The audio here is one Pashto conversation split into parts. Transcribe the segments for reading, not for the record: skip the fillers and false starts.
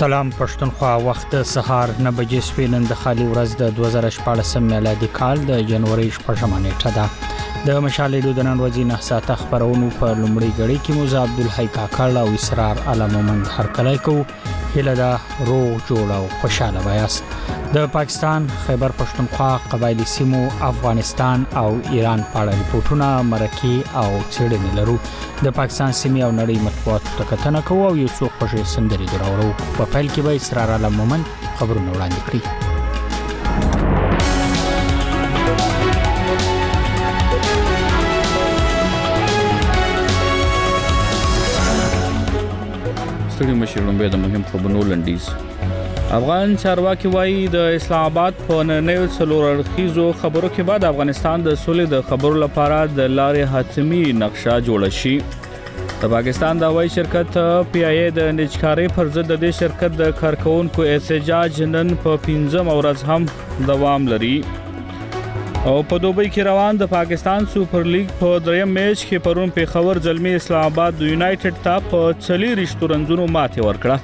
سلام پښتونخوا وخت سهار 9 بجې سپینن د خالي ورځ د 2014 میلادي کال د جنوري 8 نیټه ده د مشال دودنن ورځې نه ساته خبرونو په لومړی غړي کې موسی عبدالحی کاکړ او اسرار علمومند هرکلای کو هله دا روغ جوړ او خوشاله وایاست د پاکستان خیبر پښتونخوا قبایلی سیمو افغانستان او ایران په اړه ریپورتونه مرکي او څېړنې لرو د پاکستان سیمې او نړۍ مطبوعات تکتنه کوو او یو څو خوشي سندري دراوړو په پیل کې به اسرار علمومند خبرونه وړاندې کړي ستړي مشرون به د مهم خبرونو لنډیز افغان چارواکي وایي د اسلام آباد په نننیو څلور اړخیزو خبرو کې بعد افغانستان د سولې د خبرو لپاره د لارې حتمی نقشه جوړه شي د پاکستان د هوایي شرکت پی آی ای د نجکارۍ پر ضد د دې شرکت د کارکونکو احتجاج نن په 15 ورځ هم دوام لري او په دوبۍ کې روان د پاکستان سوپر لیګ په دریم میچ کې پرون پیښور زلمی اسلام آباد یونایټډ ته په 40 رنونو ماتې ورکړه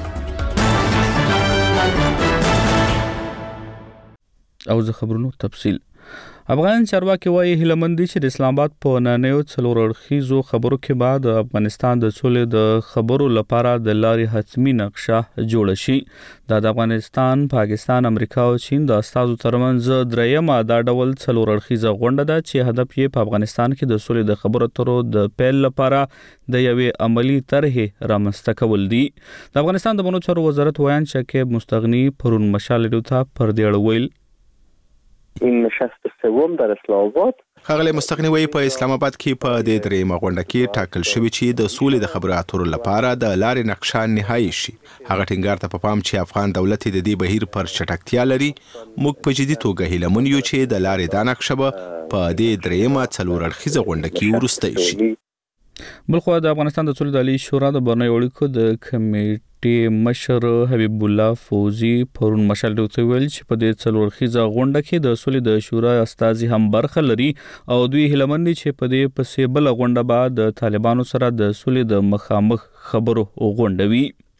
او زه خبرونو تفصیل افغان چارواکي وایي هیلمند دي چې د اسلام آباد په نننیو څلور اړخیزو خبرو کې بعد افغانستان د سولې د خبرو لپاره د لارې حتمی نقشه جوړه شي د افغانستان، پاکستان، امریکا او چین د استازو ترمنځ دریمه دا ډول څلور اړخیزه غونډه ده چې هدف یې په افغانستان کې د سولې د خبرو اترو د پیل لپاره د یوې عملی طرحې رامنځته کول دي د افغانستان د بنو چارو وزارت ویان شکیب مستغنی پرون مشال ته پر دې اړه ویل این نشست سوم در اسلام آباد خغلی مستغنی وی په اسلام آباد کې په دې درېمه غونډه کې ټاکل شوی چې د سولې د خبرو اترو لپاره د لارې نقشه نهایی شي هغه ټینګار ته په پام چې افغان دولت د دې بهیر پر چټکتیا لري موږ په جدي توګه هیله من یو چې د لارې دا نقشه په دې درېمه څلور اړخیزه غونډه کې وروسته شي بلخو د افغانستان د سولې د عالی شورا د برنامه اړیکو د کمیټې مشر حبیب الله فوزي پرون مشال ته ویل چې په دې څلور اړخیزه غونډه کې د سولې د شورا استازي هم برخه لري او دوی هیلمند چې په دې پسې بل غونډه بعد د طالبانو سره د سولې د مخامخ خبرو غونډوي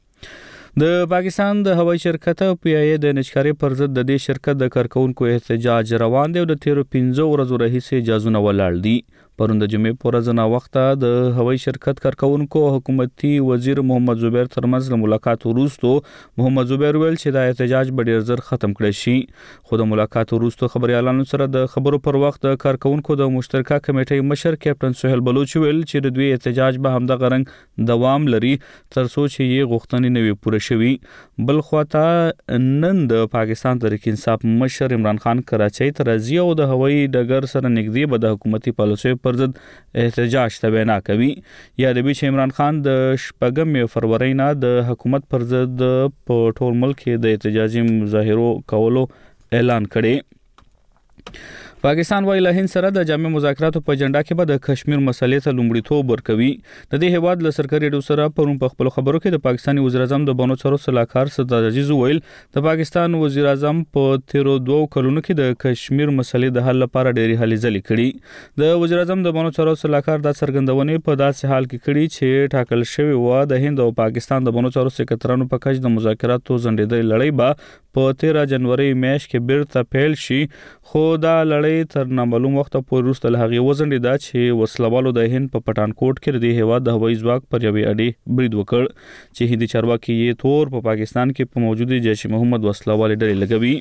د پاکستان د هوایي شرکت پی آی ای د نجکارۍ پر ضد د دې شرکت د کارکونکو احتجاج روان دی او د 15 ورځو راهیسې اجازهونه ولاړ دي پرون د جمعې په ورځ نه وخته د هوایي شرکت کارکونکو حکومتي وزیر محمد زبیر ترمنځ له ملاقات وروسته محمد زبیر ویل چې د احتجاج به ډیر زر ختم کړي شي خو د ملاقات وروسته خبريالانو سره د خبرو پر وخت د کارکونکو د مشترکه کمیټې مشر کیپټن سہیل بلوچ ویل چې د دوی احتجاج به هم د غرنګ دوام لري تر څو چې یې غوښتنې نوي پوره شوي بل خواته نن د پاکستان تحریک انصاف مشر عمران خان کراچۍ ته راځي او د هوایي ډګر سره نږدې به د حکومتي پالیسیو پر ضد احتجاج ته وینا کوي یا د بیچ عمران خان د 14 فروری نه د حکومت پر ضد په ټول ملک کې د احتجاجي مظاهرو کولو اعلان کړي پاکستان وايي له هند سره د جامع مذاکراتو په اجنډا کې به د کشمیر مسلې ته لومړیتوب ورکوي د دې هواد له سرکاري اډو سره پرون په خپل خبرو کې د پاکستاني وزیر اعظم د بنو چارو صلاحکار سردار عزیز ویل د پاکستان وزیر اعظم په 13 کلونو کې د کشمیر مسلې د حل لپاره ډېری هلې ځلې کړي د وزیر اعظم د بنو چارو صلاحکار د څرګندونې په داسې حال کې کړي چې ټاکل شوی و د هند او پاکستان د بنو چارو سکرټرانو په کچ د مذاکراتو ځنډېدلې لړۍ به په 13 جنوري میاشت کې بیرته پیل شي خو دا لړۍ تر نامعلوم وخت پورې وروسته له هغې وځنډېده چې وسلوالو د هند په پټانکوټ کې د هېواد د هوایي ځواک پر یوې اډې برید وکړ چې هندي چارواکي یې تور په پاکستان کې په موجودي جیش محمد وسلوالې ډلې لګوي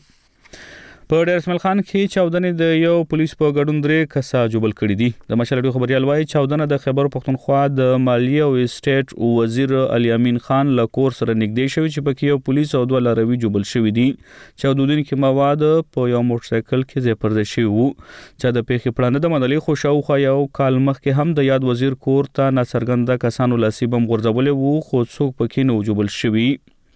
په ډیر اسماعیل خان کې چاودنې د یو پولیس په ګډون 3 کسه جوبل کړي دي د مشال خبريال وايي چاودنه د خیبر پختونخوا د مالیه او اسټیټ وزیر علي امین خان له کور سره نږدې شوی چې پکې یو پولیس او 2 لاروي جوبل شوی دي چاودونکو مواد په یو موټر سایکل کې ځای پر ځای شوی وو چې د پیښې پړانه د منلې خوشاوخه یو کال مخکې هم د یاد وزیر کور ته ناڅرګنده کسانو لاسي بم غورځولې وو خو څوک پکې نه جوبل شوی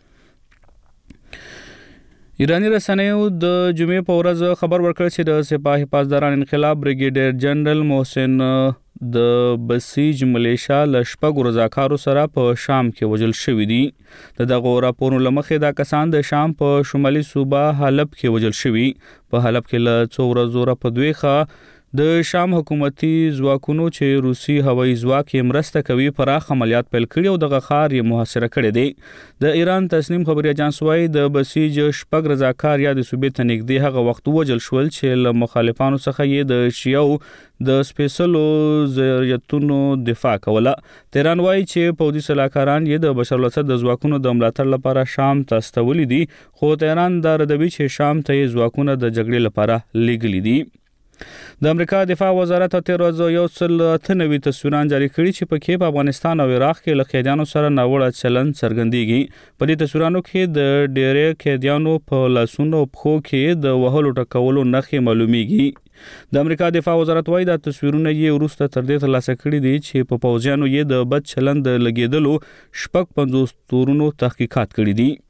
ایرانی رسنیو د جمعې په ورځ خبر ورکړ چې د سپاه حفاظداران انقلاب بریګیډیر جنرال محسن د بسیج ملیشا له شپږ رضاکارو سره په شام کې وژل شوي دي د دغه راپورونو له مخې دا کسان د شام په شمالي صوبه حلب کې وژل شوي په حلب کې له څو ورځو په دویخه د شام حکومتي ځواکونو چې روسي هوایي ځواک یې مرسته کوي پراخ عملیات پیل کړي او دغه ښار یې محاصره کړی دی. د ایران تسنیم خبري اژانس وایي د بسیج شپږ رضاکار یا د صوبې ته نږدې هغه وخت ووژل شول چې له مخالفانو څخه یې د شیعو د سپیڅلو ذریتونو دفاع کوله. تهران وایي چې پوځي سلاکاران یې د بشار الاسد د ځواکونو د ملاتړ لپاره شام ته استولي دي، خو تهران دا ردوي چې شام ته یې ځواکونه د جګړې لپاره لیږلي دي. د امریکا دفاع وزارت 1398 تصویران جاری کړي چې پکې په افغانستان او عراق کې له قیدیانو سره ناوړه چلند څرګندېږي. په دې تصویرانو کې د ډېرې قیدیانو په لاسونو او پښو کې د وهلو ټکولو نښې معلومیږي. د امریکا دفاع وزارت وایي دا تصویرونه یې وروسته تر دې ترلاسه کړي دي چې په پوځیانو یې د بد چلند لګېدلو 50 تورونو تحقیقات کړي دي.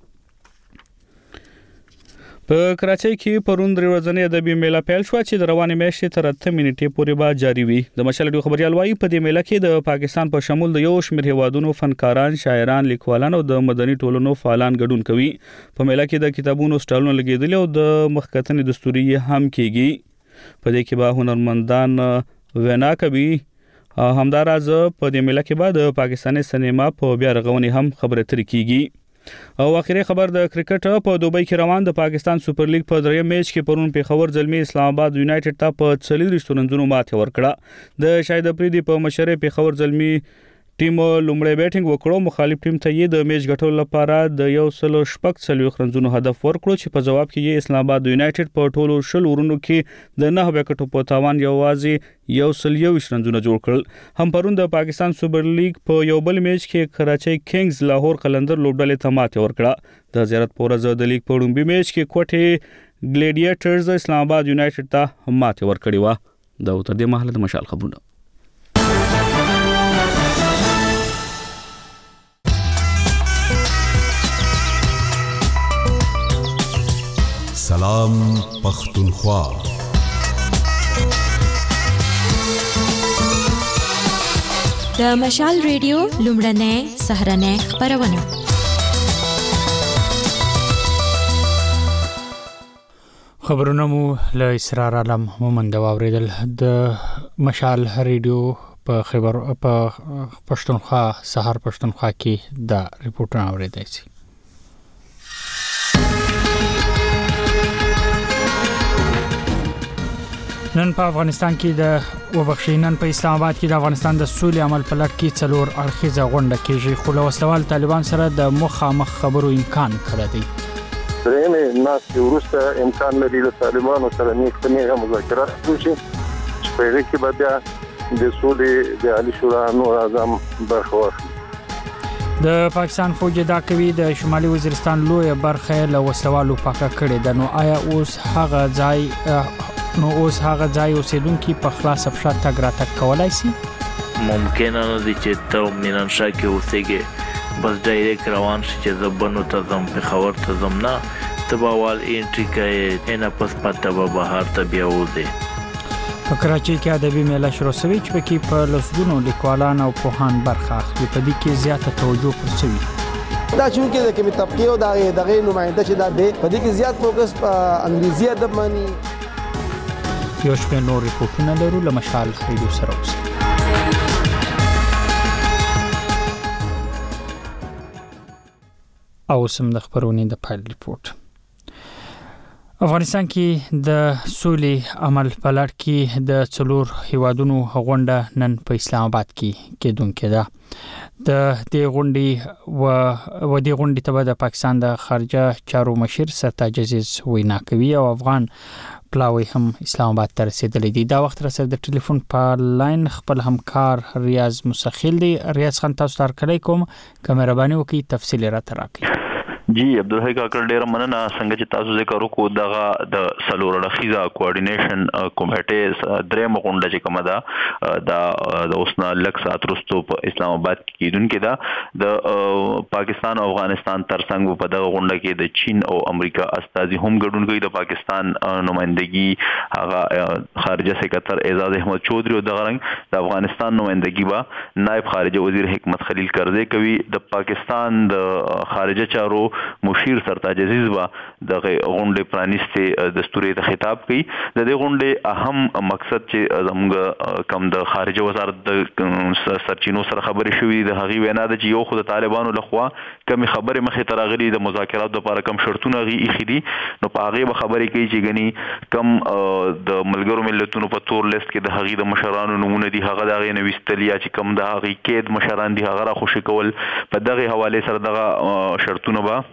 په کراچۍ کې پرون درې ورځنۍ ادبي میله پیل شوه چې د روانې میاشتې تر 8 نیټې پورې به جاري وي. د مشال راډیو خبريال وایي په دې میله کې د پاکستان په شمول د یو شمېر هیوادونو فنکاران، شاعران، لیکوالان او د مدني ټولنو فعالان ګډون کوي. په میله کې د کتابونو سټالونه لګېدلي او د مخکتنې دستوري هم کېږي. په دې کې به هنرمندان وینا کوي. همداراز په دې میله کې به د پاکستاني سینما په بیا رغونې هم خبرې اترې کېږي. او اخیری خبر د کرکټ په دوبۍ کې روان د پاکستان سوپر لیګ په دریم میچ کې پرون پیښور زلمی اسلام آباد یونایټډ ته په 40 رنونو ماتې ورکړه. د شاهد افریدي په مشرۍ پیښور زلمی ټیم لومړی بیټینګ وکړو. مخالف ټیم ته یې د میچ ګټلو لپاره د 140 رنونو هدف ورکړو چې په جواب کې یې اسلام آباد یونایټډ په ټولو 10 ورونو کې د 9 وکټو په تاوان یوازې 121 رنونه جوړ کړل. هم پرون د پاکستان سوپر لیګ په یو بل میچ کې کراچۍ کینګز لاهور قلندر لوبډلې ته ماتې ورکړه. د زیارت پورز د لیګ په لومړي میچ کې کوټې ګلیډیټرز اسلام آباد یونایټډ ته ماتې ورکړې و. دا تر دې مهاله د مشال خبرونه. سلام پختونخوا. د مشال ریډیو لومړنۍ سهرنۍ خبرونه. خبرونه مو له اسرار عالم مومند واوریدل. د مشال ریډیو په خبر په پښتونخوا سهار پښتونخوا کې د ریپورتونه اوریدای شي. نن په افغانستان کې د وبخښینن په اسلام آباد کې د افغانستان د سولې عمل په لړ کې څلور اړخیزه غونډه کېږي، خو له وسلوال طالبان سره د مخامخ خبرو امکان کړی دی. درېمه ناس ورسته امکان لري د طالبانو سره نیغه مذاکرات وشي چې په هغه کې به بیا د سولې د عالی شورا نور اعظم برخه واخلي. د پاکستان فوج دا کوي د شمالي وزیرستان لوی برخه له وسلوالو پاکه کړي ده. نو آیا اوس هغه ځای اوسیدونکو په خلاص افشار تګ راتګ کولای شي؟ ممکن نه دي چې ته مینانشا کې اوسېږي بس ډایرکټ روان شي چې زبنو ته زم په خبر ته زم نه تباوال انټری کوي نه پس پته به بهر ته بیا وځي. په کراچۍ کې ادبي میله شروع شوې چې پکې په لسګونو لیکوالان او پوهان برخه اخلي. په دې کې زیاته توجه پر شوی دا چې د کومې طبقه او دغه نمائنده چې دا دی په دې کې زیات فوکس په انګریزي ادب باندې. یو شمېر نور ریپورتونه لرو له مشال ریډیو سره اوسئ. او سم د خبرونې د پایل ریپورت. افغانستان کې د سولې عمل په لړ کې د څلور هیوادونو غونډه نن په اسلام آباد کې کېدونکې ده. د دې غونډې ته د پاکستان د خارجه چارو مشر سرتاج عزیز وینا کوي او افغان پلاوی هم اسلام آباد ته رسیدلی دي. دا وخت را سره د ټلیفون په لاین خپل همکار ریاض مسخیل دی. ریاض خان تاسو ته کلی کوم که مهرباني وکړئ تفصیل را تراکړئ. جی عبدالحی کاکړ ډیر مننه. څنګه چې تاسو ذکر وکړو دغه د سلور اړخیزه کوارډینیشن کمیټې درېم غونډه چې کومه ده د اوسنا لک سات وروسته په اسلام آباد کې کېدونکې ده. د پاکستان او افغانستان ترڅنګ په دغه غونډه کې د چین او امریکا استازي هم ګډون کوي. د پاکستان نمائندګي هغه خارجه سکرټر اعزاز احمد چودھری او دغه رنګ د افغانستان نمائندګي با نائب خارجه وزیر حکمت خلیل کرزی کوي. د پاکستان د خارجه چارو مشیر سرتاج عزیز با د غونډې پرانیستي دستوري ته خطاب کړي. د دې غونډې اهم مقصد چې زموږ کم د خارجه وزارت د سرچینو سره خبرې شوې د هغې وینا ده چې یو خو د طالبانو لخوا کمې خبرې مخې ته راغلي د مذاکراتو لپاره کم شرطونه هغې ایښي دي، نو په هغې به خبرې کوي چې ګني کم د ملګرو ملتونو په تور لیست کې د هغې د مشرانو نومونه دي هغه د هغې نه ویستل، یا چې کم د هغې قید مشران دي هغه راخوشي کول. په دغې حوالې سره دغه شرطونه به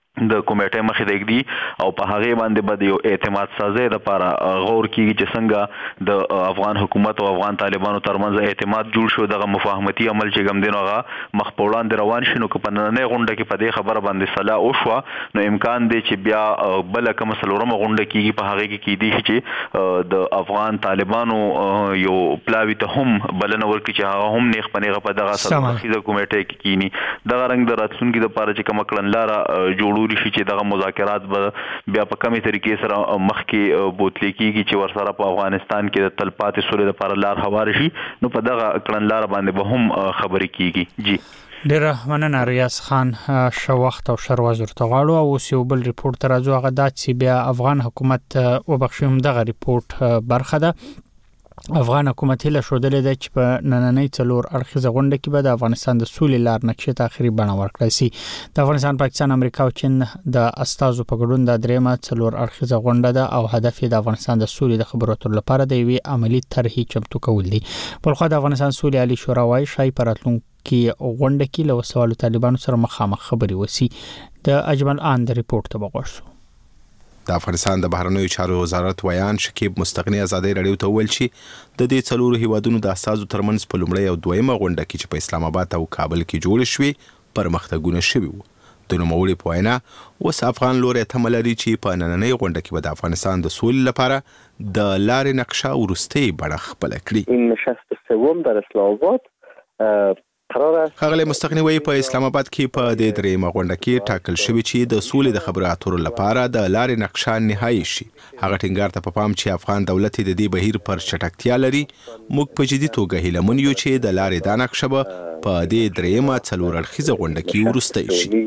د کمیټې مخې ته ږدي او په هغې باندې به د یو اعتماد سازۍ لپاره غور کیږي چې څنګه د افغان حکومت او افغان طالبانو ترمنځ اعتماد جوړ شو، دغه مفاهمتي عمل چې کوم دی نو هغه مخ په وړاندې روان شي. نو که په نننۍ غونډه کې په دې خبره باندې صلاح وشوه نو امکان دی چې بیا بله کومه څلورمه غونډه کیږي، په هغې کې کیدی شي چې د افغان طالبانو یو پلاوي ته هم بلنه ورکړي چې هغه هم نیغ په نیغه په دغه څلورمخیزه کمیټې کې کینی. دغه رنګ د راتلونکي دپاره چې کومه کړنلاره جوړو شي چې دغه مذاکرات به بیا په کمې طریقې سره مخکې بوتلی کیږي چې ورسره په افغانستان کې د تلپاتې سولې لپاره لار هواره شي، نو په دغه کړنلاره باندې به هم خبرې کیږي. جی ډیره مننه ریاض خان. ښه وخت او ښه ورځ ورته غواړو. او اوس یو بل ریپورټ ته راځو، هغه دا چې بیا افغان حکومت وبخښي همدغه ریپورټ برخه ده. افغان حکومت هیله ښودلې ده چې په نننۍ څلور اړخیزه غونډه کې به د افغانستان د سولې لار نقشې ته آخري بڼه ورکړل شي. د افغانستان، پاکستان، امریکا او چین د استازو په ګډون د درېمه څلور اړخیزه غونډه ده او هدف یې د افغانستان د سولې د خبرو اترو لپاره د یوې عملي طرحې چمتو کول دي. بلخوا د افغانستان سولې عالي شورا وايي شاید په راتلونکي غونډه کې له وسوالو طالبانو سره مخامخ خبرې وشي. د اجمل آن د ریپورټ ته وګورئ. د افغانستان د بهرنیو چارو وزارت ویان شکیب مستغنی ازادي رادیو ته ویل چې د دې څلورو هیوادونو د استازو ترمنځ په لومړۍ او دویمه غونډه کې چې په اسلام آباد او کابل کې جوړ شوې پرمختګونه شوي وو. د نوموړي په وینا اوس افغان لوري تمه لري چې په نننۍ غونډه کې به د افغانستان د سولې لپاره د لارې نقشه وروستۍ بڼه خپله کړي. این نشست سوم در اسلام آباد ښاغلی مستغني وایي په اسلام آباد کې په دې درېیمه غونډه کې ټاکل شوي چې د سولې د خبرو اترو لپاره د لارې نقشه نهایي شي. هغه ټینګار ته په پام چې افغان دولت د دې بهیر پر چټکتیا لري. موږ په جدي توګه هیله من یو چې د لارې دا نقشه به په دې درېیمه څلور اړخیزه غونډه کې وروستی شي.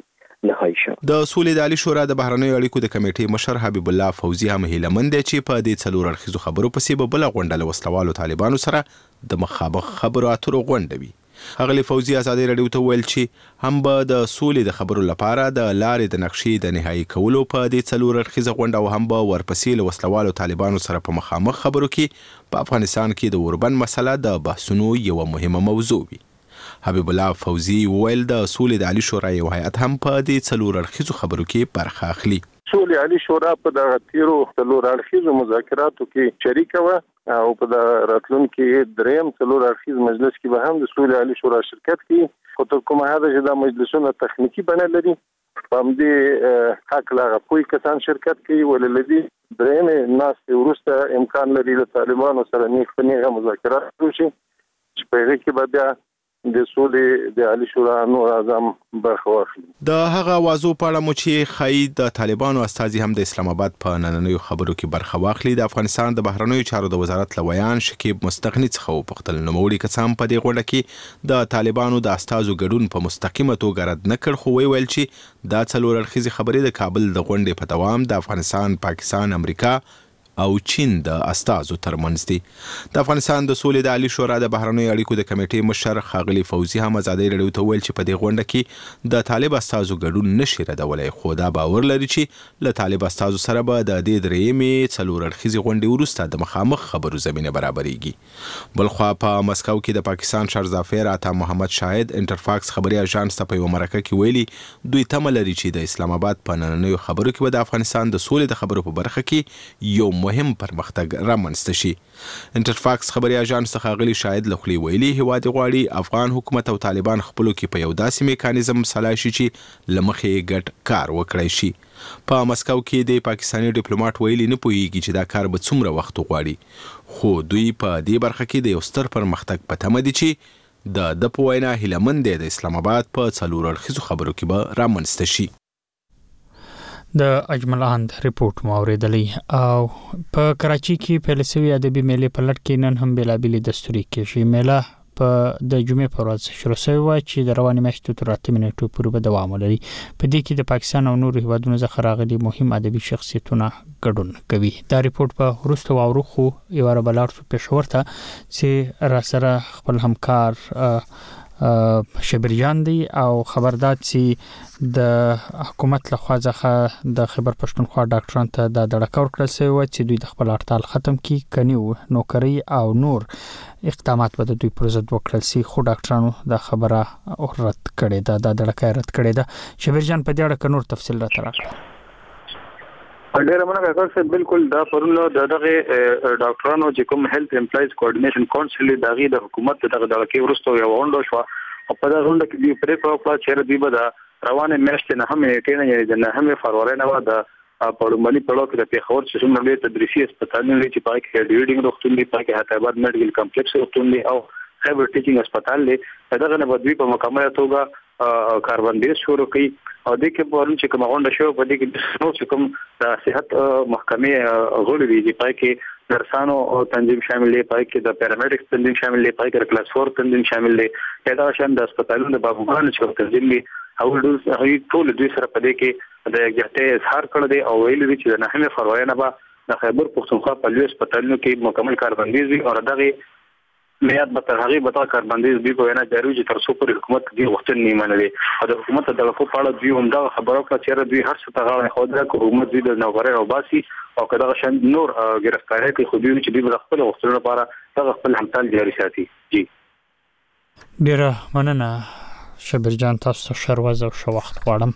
د سولې د عالي شورا د بهرنیو اړیکو د کمیټې مشر حبیب الله فوزي هم هیله من دی چې په دې څلور اړخیزو خبرو پسې به بله غونډه له وسلوالو طالبانو سره د مخامخ خبرو اترو غونډه وي. ښاغلی فوزي ازادي رادیو ته ویل چې هم به د سولې د خبرو لپاره د لارې د نقشې د نهایي کولو په دې څلور اړخیزه غونډه او هم به ورپسې له وسلوالو طالبانو سره په مخامخ خبرو کې په افغانستان کې د اوربند مسله د بحثونو یوه مهمه موضوع وي. حبیب الله فوزي ویل د سولې د عالي شورا یو هیئت هم په دې څلور اړخیزو خبرو کې برخه اخلي. سولې عالي شورا په دغه تیرو څلور اړخیزو مذاکراتو کې شریکه وه او په راتلونکي درېیم څلور اړخیز مجلس کې به هم د سولې عالي شورا شرکت کوي. خو تر کومه حده چې دا مجلسونه تخنیکي بڼه لري په همدې هکله هغه پوه کسان شرکت کوي، ولې له دې درېیمې ناستې وروسته امکان لري له طالبانو سره نیغ په نیغه مذاکرات وشي چې په هغې کې به بیا د سولې د عالي شورا نور اعظم برخه واخلي. د هغه اوازو په اړه مو چې ښایي د طالبانو استازي هم د اسلام آباد په نننیو خبرو کې برخه واخلي. د افغانستان د بهرنیو چارو د وزارت له ویان شکیب مستغني څخه وپوښتل نوموړي کسان په دې غونډه کې د طالبانو د استازو ګډون په مستقیمه توګه رد نه کړ، خو ویل چې دا څلور اړخیزې خبرې د کابل د غونډې په دوام د افغانستان، پاکستان، امریکا او چین د استازو ترمنځ دي. د افغانستان د سولې د عالي شورا د بهرنیو اړیکو د کمیټې مشر ښاغلی فوزي هم ازادي رادیو ته ویل چې په دې غونډه کې د طالب استازو ګډون نشي ردولی، خو دا باور لري چې له طالب استازو سره به د دې درېیمې څلور اړخیزې غونډې وروسته د مخامخ خبرو زمینه برابریږي. بلخوا په مسکو کې د پاکستان شهرزافیر عطا محمد شاهد انټرفاکس خبري اژانس ته په یوه مرکه کې ویلي دوی تمه لري چې د اسلام آباد په نننیو خبرو کې به د افغانستان د سولې د خبرو په برخه کې یو مهم پرمختګ رامنځته شي. انټرفاکس خبري اژانس څخه ښاغلي شاهد له خولې ویلي هیواد غواړي افغان حکومت او طالبان خپلو کې په یو داسې میکانیزم سلا شي چې له مخې ګډ کار وکړی شي. په مسکو کې د پاکستاني ډیپلوماټ ویلي نه پوهیږي چې دا کار به څومره وخت وغواړي، خو دوی په دې برخه کې د یو ستر پرمختګ په تمه دي چې د په وینا هیله مند دی د اسلام آباد په څلور اړخیزو خبرو کې به رامنځته شي. د اجمل آند ریپورت مو اوریدلی. او په کراچي کې پیل شوی ادبي میلې په لړ کې نن هم بېلابېلې دستوري کېږي. میله په د جمعې پر ورځ شروع شوی و چې د روانې میاشتې تر 8 نیټو پورې به دوام ولري. په دې کې د پاکستان او نورو هیوادونو څخه راغلي مهم ادبي شخصیتونه ګډون کوي. دا ریپورت په وروسته واورو خو یو ربلار څو پېښور ته چې را سره خپل همکار شبرجان دی او خبردار چې د حکومت لخوا ځخه د خیبر پښتونخوا ډاکټران ته د دړکور کړل شوی و چې دوی د خپل هړتال ختم کړي کنيو نوکری او نور اقدامات به دوی پر ضد وکړل سي خو ډاکټرانو د خبره رد کړې ده د دړکای رد کړې ده. شبرجان په دې اړه نور تفصیل راته راکړه. ډیره مننه کاکا صاحب. بالکل دا پرونه دغه ډاکټرانو چې کوم هیلث امپلایز کوارډینیشن کونسل دغه د حکومت دغه کې ورستو یو غونډه شو او په دا غونډه کې دی پرې په چیرې دی به دا روانه میاشتې نه هم ټینه یعنی د نه هم فروری نه و د پړمنی پړو کې د پیښور چې څومره لوی تدریسي هسپتالونه لري چې پای کې ډیوډینګ روغتون دی پای کې حیدرآباد میډیکل کمپلیکس روغتون دی او خیبر ټیچینګ هسپتال دی. دغه نه بدوی په مکمله توګه کاربندیز شروع کړي او د کې په اړه چې کوم غونډه شو په دې کې نو چې کوم د صحت محکمې غړي دي چې پای کې نرسانو او تنظیم شامل دي پای کې د پیرامیډیکس تنظیم شامل دي پای کې کلاس 4 تنظیم شامل دي دا شان د هسپتالونو د بابوګانو چې تنظیم دي او ټول دوی سره په دې کې د یکجهتۍ اظهار کړی دی او ویل دي چې د 9 فروری نه به د خیبر پښتونخوا په لوی هسپتالونو کې مکمل کاربندیز وي او دغه میاد به تر هغه به کاربندیز دی په وینا جاری چې تر څو پر حکومت دی وخت نه منوي او د حکومت د لکو په اړه دی هم دا خبرو کړه چې دوی هر څه ته غاړه خو د حکومت دی د نوغره او باسي او کله شان نور گرفتاری کوي خو دوی چې دوی د خپل وختونو لپاره د خپل همتال جاری ساتي. جی ډیره مننه شبرجان تاسو شروازه او شو وخت غواړم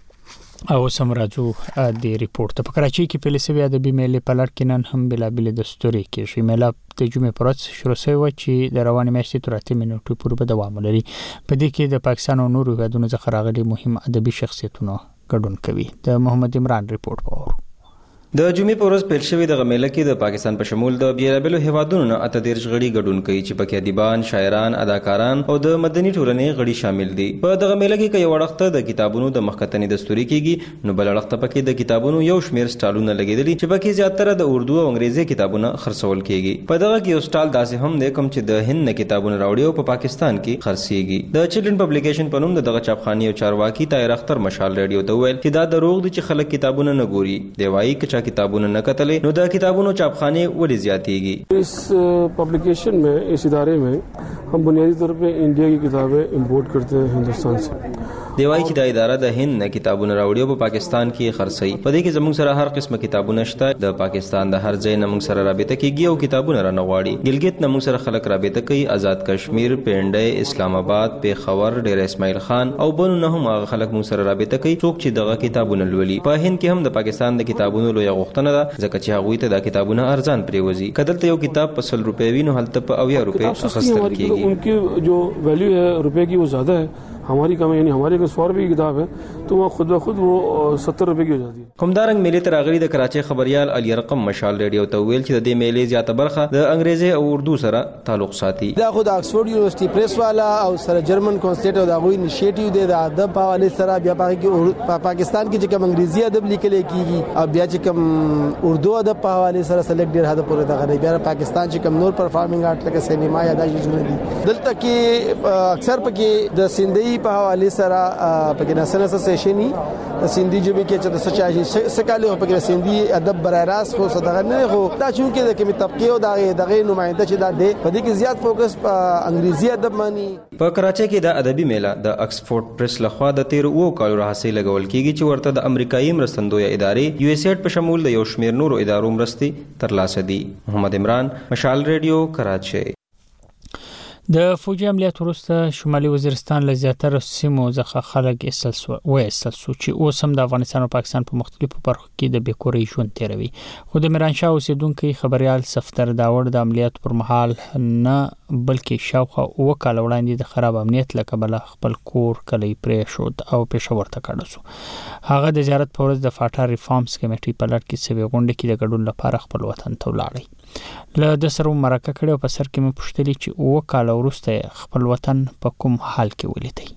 او سمراجو د ریپورت په کراچۍ کې پولیسي ادبي میلې په لړ کې نن هم بلابل دستوري کې شي میله د جمعې پر ورځ شروع شوی و چې د روانې میاشتې تر 8 نیټو پورې به دوام ولري. په دې کې د پاکستان او نورو هیوادونو څخه راغلي مهم ادبي شخصیتونه ګډون کوي. د محمد عمران ریپورت په د جمعې په ورځ پیل شوې د میله کې د پاکستان په شمول د بیلابلو هیوادونو نه 38 غړي ګډون کوي چې پکې ادیبان، شاعران، اداکاران او د مدني ټولنې غړي شامل دي. په دغه میله کې یو وړاندې د کتابونو د مخکتنې دستوري کېږي نو بل وړاندې پکې د کتابونو یو شمیر سټالونه لګیدلي چې پکې زیاتره د اردو او انګریزي کتابونه خرڅول کېږي. په دغه کې یو سټال داسې هم دی کوم چې د هند نه کتابونه راوړي او په پاکستان کې خرڅيږي. د چلډرن پبلیکیشن په نوم دغه چاپخاني او چارواکي طاهر اختر مشال ریډیو ته ویل چې دا دروغ دي چې خلک کتابونه نه ګوري. دی وايي چې کتابونه نه کتل نو د کتابونو چاپخانه ولې زیاتېږي. इस पब्लिकेशन में इस इदारे में हम बुनियादी तौर पे इंडिया की किताबें इंपोर्ट करते हैं हिंदुस्तान से. دیوای چې د اداره د هند نه کتابونه راوړي په پاکستان کې خرڅي. په دې کې زموږ سره هر قسمه کتابونه شته. د پاکستان د هر ځای نه موږ سره رابطه کیږي او کتابونه را نغواړي. ګلګت نه موږ سره خلک رابطه کوي. آزاد کشمیر، پنډای، اسلام آباد، پیښور، ډیر اسماعیل خان او بنو نه هم هغه خلک موږ سره رابطه کوي څوک چې دغه کتابونه لولي. په هند کې هم د پاکستان د کتابونو لوی غوښتنه ده ځکه چې هغوی ته د کتابونه ارزان پریوزي. کدلته یو کتاب په 100 روپے وینو هلته په 80 روپے اخیستل کیږي. उनकी जो वैल्यू है रुपए की वो ज्यादा है हमारी कम यानी हमारे अगर 100 रुपए की किताब है तो वो खुद ब खुद वो 70 रुपए की हो जाती है. همدارنګ میلې ته راغلي د کراچۍ خبريال علي رقم مشال ریډیو ته ویل چې د دې میلې زیاته برخه د انګریزي او اردو سره تعلق ساتي. دا خو د اکسفورد یونیورسيټي پریس والا او سره جرمن کانسټیټ او دا غوي انیشیټیو دی د ادب په حواله سره بیا په پاکستان کې چې کوم انګریزي ادب لیکل کیږي او بیا چې کوم اردو ادب په حواله سره سلیکټ ډیر حد پورې دغه بیا پاکستان چې کوم نور پرفارمینګ آرټ لکه سینما یا د ژوند دي دلته کې اکثر پکې د سندۍ په حواله سره پکې نسل اسوسییشن د سندي جبه کې چې د سچایي سکاله په کې سندي ادب برای راست خو صدغه نه خو دا چې د کومې طبقه او دغه نمائنده چې دا دی په دې کې زیات فوکس په انګریزي ادب باندې. په کراچۍ کې د ادبي میله د اکسفورد پریس لخوا د 13 کالو راهیسې لګول کیږي چې ورته د امریکایي مرستندوی ادارې یو اس ایډ په شمول د یو شمیر نورو ادارو مرستې ترلاسه دي. محمد عمران مشال ریډیو کراچۍ. د فوجي عملیات وروسته شمالي وزیرستان له زیاتره سیمو څخه خلک ایستل شو چې اوس هم د افغانستان او پاکستان په مختلفو برخو کې د بیکوري ژوند تیروي. خو د میرانشاه اوسیدونکو خبريال صفدر داوړ د عملیات پر مهال نه بلکې شاوخوا 2 کال وړاندې د خراب امنیت له کبله خپل کور کلی پرې شو او پېښور ته کډه شو. هغه د زیارت په ورځ د فاټا ریفارمز کمیټې په لړ کې سوي غونډه کې د ګډون لپاره خپل وطن ته ولاړی. له د سره مرکه کړي او په سر کې مې پوښتنه چې 2 کال وروسته خپل وطن په کوم حال کې ولیدي.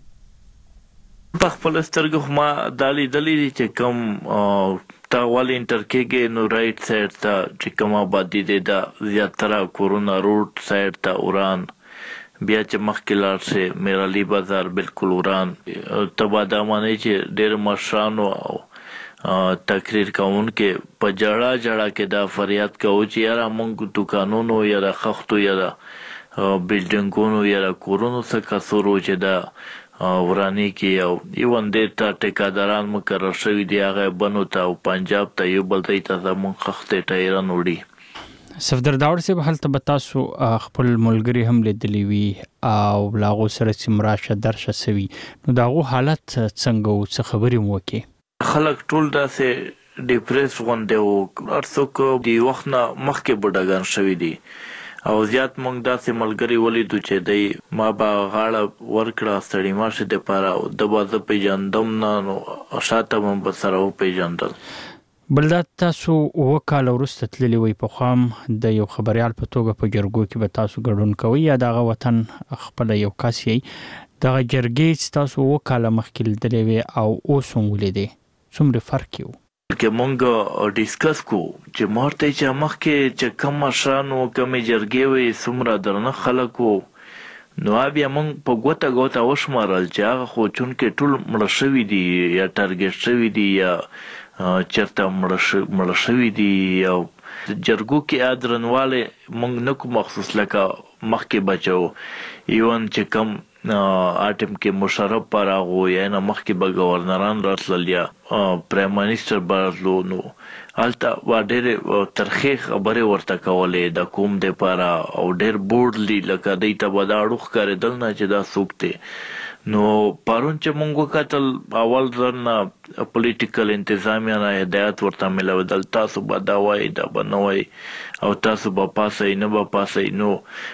په خپل سترګو ما دالي چې کوم تا ول انټر کېږي نو رائټ سایډ ته چې کوم آبادی دی د زیاتره کورونا روډ سایډ ته اوران بیا چې مخکې لاړ شي میرعلی بازار بالکل وران تبا دا معنی چې ډېر مشرانو او تقریر کوونکې په جړه کې دا فریاد کوي چې یاره موږ دکانونو یا د خښتو یا د بلډینګونو یا د کورونو څخه کسورو چې دا ورانی کې او ایون دې ټیکاداران مقرر شوي دي هغه بنو ته او پنجاب ته یو بل ځای ته زموږ خښتې ټایران وړي. صفدر داور صاحب هلته به تاسو خپل ملګري هم لیدلی وي او لاغو سره چې مراشه درشه سوي نو داغو حالت څنګه او څه خبرې مو وکړي؟ خلک ټول داسې ډیپریس غوندې وو هر څوک د وخت نه مخکې بوډاګان شوي دي او زیات موږ داسې ملګري ولیدو چې دی ما به غاړه ورکړه ستړي ماشه دپاره او د به زه پیژندم نه نو شاته به به سره وپیژندل. بل دا تاسو 7 کاله وروسته تللي وئ پخوا هم د یو خبریال په توګه په جرګو کې به تاسو ګډون کوئ یا دغه وطن خپله یو کس یې دغه جرګې چې تاسو 7 کاله مخکې لیدلی وې او اوس هم ولیدې څومره فرق یو؟ که مونږ ډیسکس کو چې مورته چې مخکې چې کم مشرانو کمې جرګې وي څومره درنه خلک وو نو بیا مونږ په ګوته وشمارل چې هغه خو چونکې ټول مړه شوي دي یا ټارګېټ شوي دي یا چېرته مړه شوي دي او جرګو کې درنوالی مونږ نه کوو مخصوص لکه مخکې بچو ایون چې کم اټم کې مشرف پر راغو یا نه مخکې به گورنران راتلل یا پرایم منسټر به راتلو نو هلته به ډېرې ترخې خبرې ورته کولې د کوم دپاره او ډېر بورډلی لکه دوی ته به دا اړو ښکارېدل نه چې دا څوک دی. نو پرون چې مونږ وکتل اول ځل نه پولیټیکل انتظامیه نه هدایت ورته میلاودل تاسو به دا وایئ دا به نه وایئ او تاسو به پاسئ نه به پاسئ نو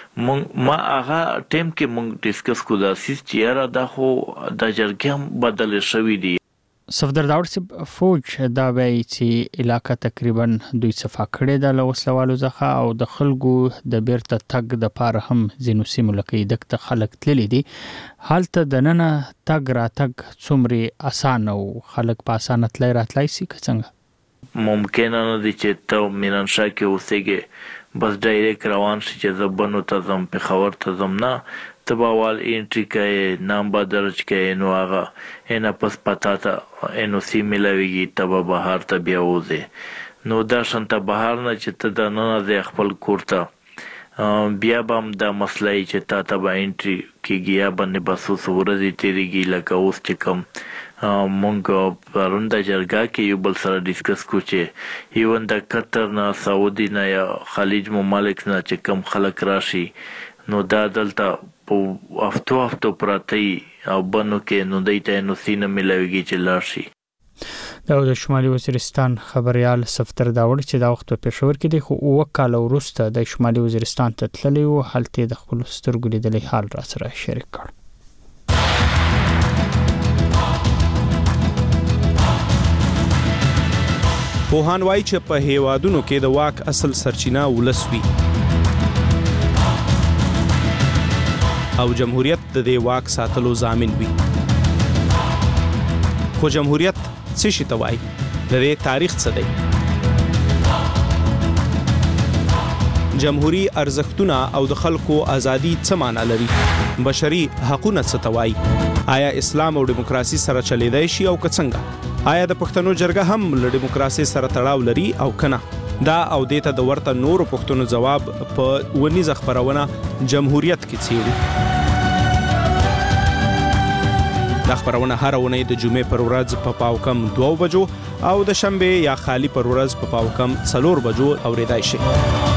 ما هغه ټایم کې مونږ ډسکس کو داسې چې یاره دا خو دا جرګې هم بدلې شوي دي. صفدر داور صاحب فوج دا وایي چې علاقه تقریبا دوی صفا کړې ده له وسلوالو څخه او د خلکو د بیرته تګ دپاره هم ځینو سیمو لکه ایدک ته خلک تللي دي هلته دننه تګ راتګ څومره اسانه او خلک په اسانه تلی راتلی سي که څنګه؟ ممکنه نه دي چې ته ميرانشاه کې اوسېږې بس ډایرکټ روان شي چې زه بنو ته ځم پېښور ته ځم نه ته به اول انټري کوې نام به درج کوې نو هغه اینا پس پتا ته NOC میلاویږي ته به بهر ته بیا وځې نو دا شانته بهر نه چې ته دننه ځې خپل کور ته بیا به هم دا مسله یي چې تا ته به انټري کېږي یا باندې به څو ورځې تېرېږي لکه اوس چې کوم مونږ پرون د جرګه کې یو بل سره ډسکس کو چې ایون د قطر نه سعودي نه یا خلیج ممالک نه چې کم خلک راشي نو دا دلته په هفتو پراته او بنو کې نو دوی ته NOC نه میلاویږي چې لاړ شي. دا د شمالي وزیرستان خبریال صفدر داور چې دا وخت په پېښور کې دی خو 7 کاله وروسته د شمالي وزیرستان ته تللی و هلته د خپلو سترګو لیدلی حال را سره شریک کړ. پوهان وایي چې په هیوادونو کې د واک اصل سرچینه ولس وي او جمهوریت د دې واک ساتلو ضامن وي. خو جمهوریت څه شي ته وایي؟ د دې تاریخ څه دی؟ جمهوری ارزښتونه او د خلکو ازادي څه معنا لري؟ بشري حقوقونه څه ته وایي؟ آیا اسلام او دیموکراسي سره چلیدای شي او که څنګه؟ آیا د پښتنو جرګه هم له دیموکراسي سره تړاو لري او کنه؟ دا او دیته د ورته نورو پښتنو ځواب په ونیزه خبرونه جمهوریت کې څیړي. دا خبرونه هر اونۍ د جمعې پر ورځ په پاوکم 2 بجو او د شنبه یا خالی پر ورځ په پاوکم 4 بجو اوریدای شي.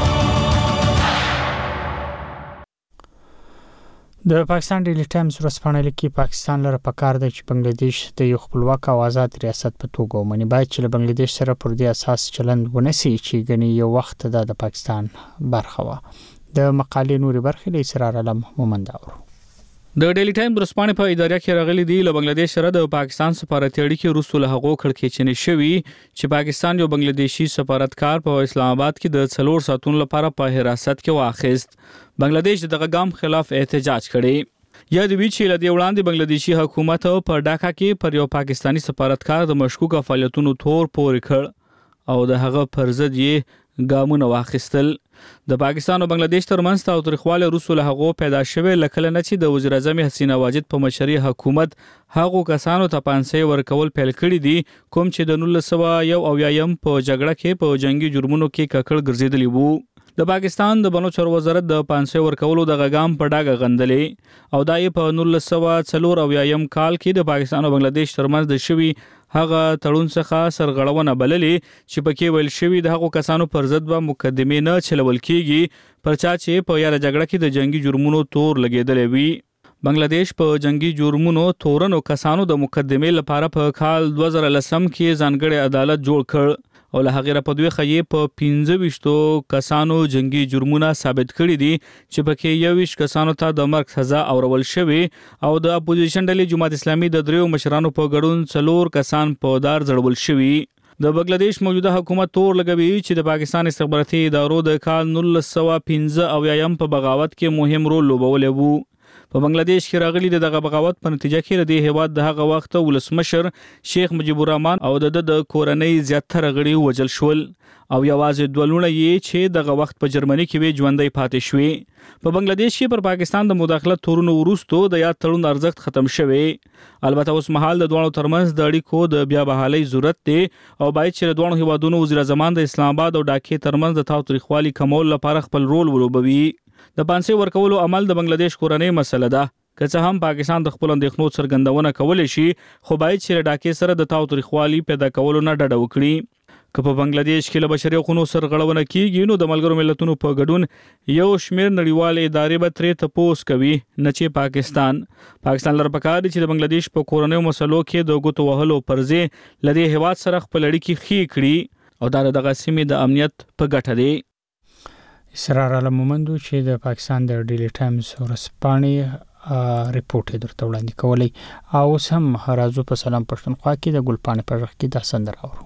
د پاکستان ډیلی ټایمز ورځپاڼه لیکي پاکستان لره پکار دی چې بنگلاديش د یو خپلواک او آزاد ریاست په توګه ومني باید چې له بنگلاديش سره پر دې اساس چلند ونسي چې ګنې یو وخت د پاکستان برخه وه. د مقالې نوري برخې له اسرار علم مومنداور. د ډیلی ټایم ورځپاڼې په اداره کې راغلي دي له بنگلاديش سره د پاکستان سفارتي اړیکې وروسته له هغو کړکېچنې شوي چې پاکستان یو بنگلاديشي سفارتکار په اسلام آباد کې د 4 ساعتونو لپاره په حراست کې واخیست. بنگلاديش دغه ګام خلاف احتجاج کړي. یا د وی چې لدی وړاندې بنگلاديشي حکومت په ډاکا کې پر یو پاکستانی سفارتکار د مشکوک فعالیتونو تور پورې کړ او د هغه پر ضد یې ګامونه واخیستل. د پاکستان او بنگلاديش ترمنځ تاوتریخواله رسول هغه پیدا شوه لکه نه چې د وزیر اعظم حسینه واجد په مشرۍ حکومت هغه کسانو ته پانسي ورکول پیل کړی دي کوم چې د 1991 په جګړه کې په جنگي جرمونو کې ککړ ګرځیدلی وو د پاکستان د بنو چارو وزارت د پانسي ورکولو د غام په ډاګه غندلې او دای په 1994 کال کې د پاکستان او بنگلاديش ترمنځ د شوی هغه تړون څخه سرغړونه بللې چې پکې ویل شوی د هغو کسانو پر ضد به مقدمه نه چلول کیږي پرچا چې په یاره جګړه کې د جنگي جرمونو تور لګیدلې وي بنگلاديش په جنگي جرمونو تورنو کسانو د مقدمه لپاره په کال 2010 کې ځانګړی عدالت جوړ کړ او له هغه په دوی خې په 15 کسانو جنگي جرمونه ثابت کړي دي چې پکې 21 کسانو ته د مرګ سزا اورول شوی او د اپوزیشن ډلې جماعت اسلامي د دریو مشرانو په ګډون 4 کسان په دار ځړول شوی د بنگلاديش موجوده حکومت تور لګوي چې د پاکستان استخباراتي ادارو د کال 1915 په بغاوت کې مهم رول لوبولی وو په بنگلاديش کې راغلي دغه بغاوت په نتیجه کې د هیواد د هغه وخت ولسمشر شیخ مجیب الرحمن او د کورنۍ زیاتره غړي وژل شول او یوازې دولونه یې چې دغه وخت په جرمني کې وی ژوندۍ پاتې شوې په بنگلاديش کې پر پاکستان د مداخلت تورونو وروسته د یاد تړون ارزښت ختم شوی البته اوس مهال د دوه ترمنځ د اړیکو د بیا بحالي ضرورت دی او باید چې د دوه هیوادونو وزیر اعظم د اسلام آباد او ډاکې ترمنځ د تاوتریخوالي کمول لپاره خپل رول ولوبوي د پانسي ورکولو عمل د بنگلاديش کورنۍ مسله ده که څه هم پاکستان د خپل اندېښنو څرګندونه کولی شي خو باید چې ډاکې سره د تاوتریخوالي پیدا کولو نه ډډه وکړي که په بنگلاديش کې له بشري حقوقو سرغړونه کیږي نو د ملګرو ملتونو په ګډون یو شمېر نړیوال ادارې به ترې تپوس کوي نه چې پاکستان لپاره پکار دي چې د بنگلاديش په کورنۍ مسلو کې د ګوتو وهلو پرځې لدی هیواد سره خپل اړیکې خې کړي او دغه سیمې د امنیت په ګټه دی اسرار علمومندو چې د پاکستان د ډیلی ټایمز ورځپاڼې ریپورت درته وړاندې کولی او اوس هم راځو په سلام پښتونخوا کې د ګلپاڼې په غږ کې دا سندره اورو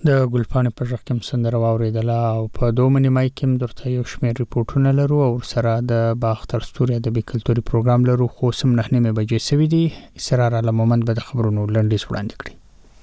د ګلپانې په ژغ کې سندره واوریدله او په دومنې مای کې درته یو شمېر ریپورټونه لرو او سره د باختر ستوري ادبي کلتوري پروګرام لرو خو سم 9 بجې سوي دي اسرار علي مومند به د خبرونو لنډیز وړاندې کړي.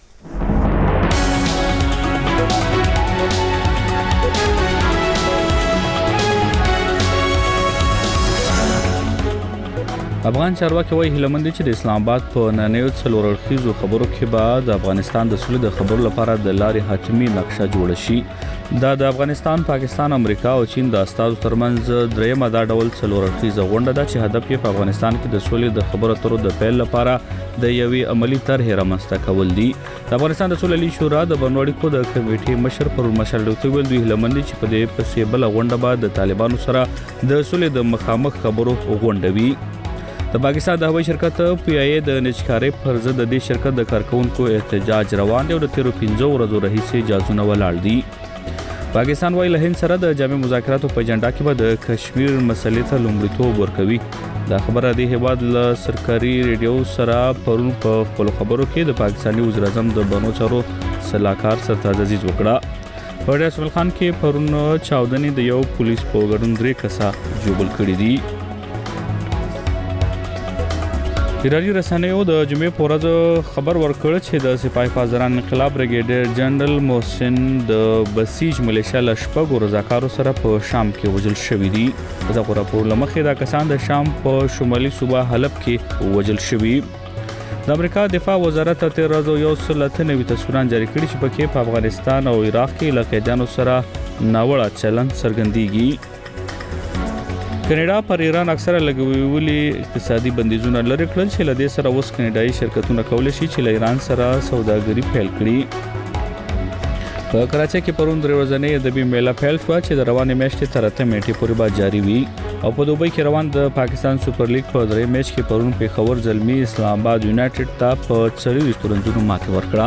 افغان چارواکي وايي هیلمند چې د اسلام آباد په نننیو څلور اړخیزو خبرو کې بعد افغانستان د سولې د خبرو لپاره د لارې حتمی نقشه جوړ شي. دا د افغانستان، پاکستان، امریکا او چین د استازو ترمنځ درېمه دا ډول څلور اړخیزه غونډه ده چې هدف یې په افغانستان کې د سولې د خبرو اترو د پیل لپاره د یوې عملی طرحې رامنځته کول دي. د افغانستان د سولې شورا د بین اړیکو د کمیټې مشر پرون مشال ډوتي ویل دوی هیلمند چې په دې پسې بل غونډه بعد د طالبانو سره د سولې د مخامخ خبرو غونډه وي. د پاکستان د هوایي شرکت پی آی ای د نچکارۍ پر ضد د دې شرکت د کارکونکو احتجاج روان دی او د 15 ورځو راهیسې جازونه ولاړ دي. پاکستان وايي له هند سره د جامع مذاکراتو په اجنډا کې به د کشمیر مسلې ته لومړیتوب ورکوي. دا خبره د هیواد له سرکاري ریډیو سره پرون په خپل خبرو کې د پاکستاني وزیر اعظم د بنو چارو سلاکار سرتاج عزیز وکړه. په ریاست خان کې پرون چاودنې د یو پولیس په ګډون 3 کسه جوړ کړي دي. ایرانی رسنیو د جمعې په ورځ خبر ورکړ چې د سپاه حفاظران انقلاب بریګیډیر جنرال محسن د بسیج ملیشیا له شپږو رضاکارو سره په شام کې وژل شوي دي. دغه راپور له مخې دا کسان د شام په شمالي صوبه حلب کې وژل شوي. د امریکا دفاع وزارت 1393 تصویران جاری کړي چې پکې په افغانستان او عراق کې له قیدیانو سره ناوړه چلند څرګندېږي. کینیډا پر ایران اکثره لګولي اقتصادي بندیزونه لري کړل چې له دې سره اوس کینیډایي شرکتونه کولای شي چې له ایران سره سوداګري پیل کړي. په کراچۍ کې پرون درې ورځنۍ ادبي میله پیل شو چې د روانې میاشتې تر 8 میاشتې پورې به جاری وي او په دوبۍ کې روان د پاکستان سپر لیګ په درې میچ کې پرون پیښور زلمی اسلام آباد یونایټډ ته په 40 رنونو ماتې ورکړه.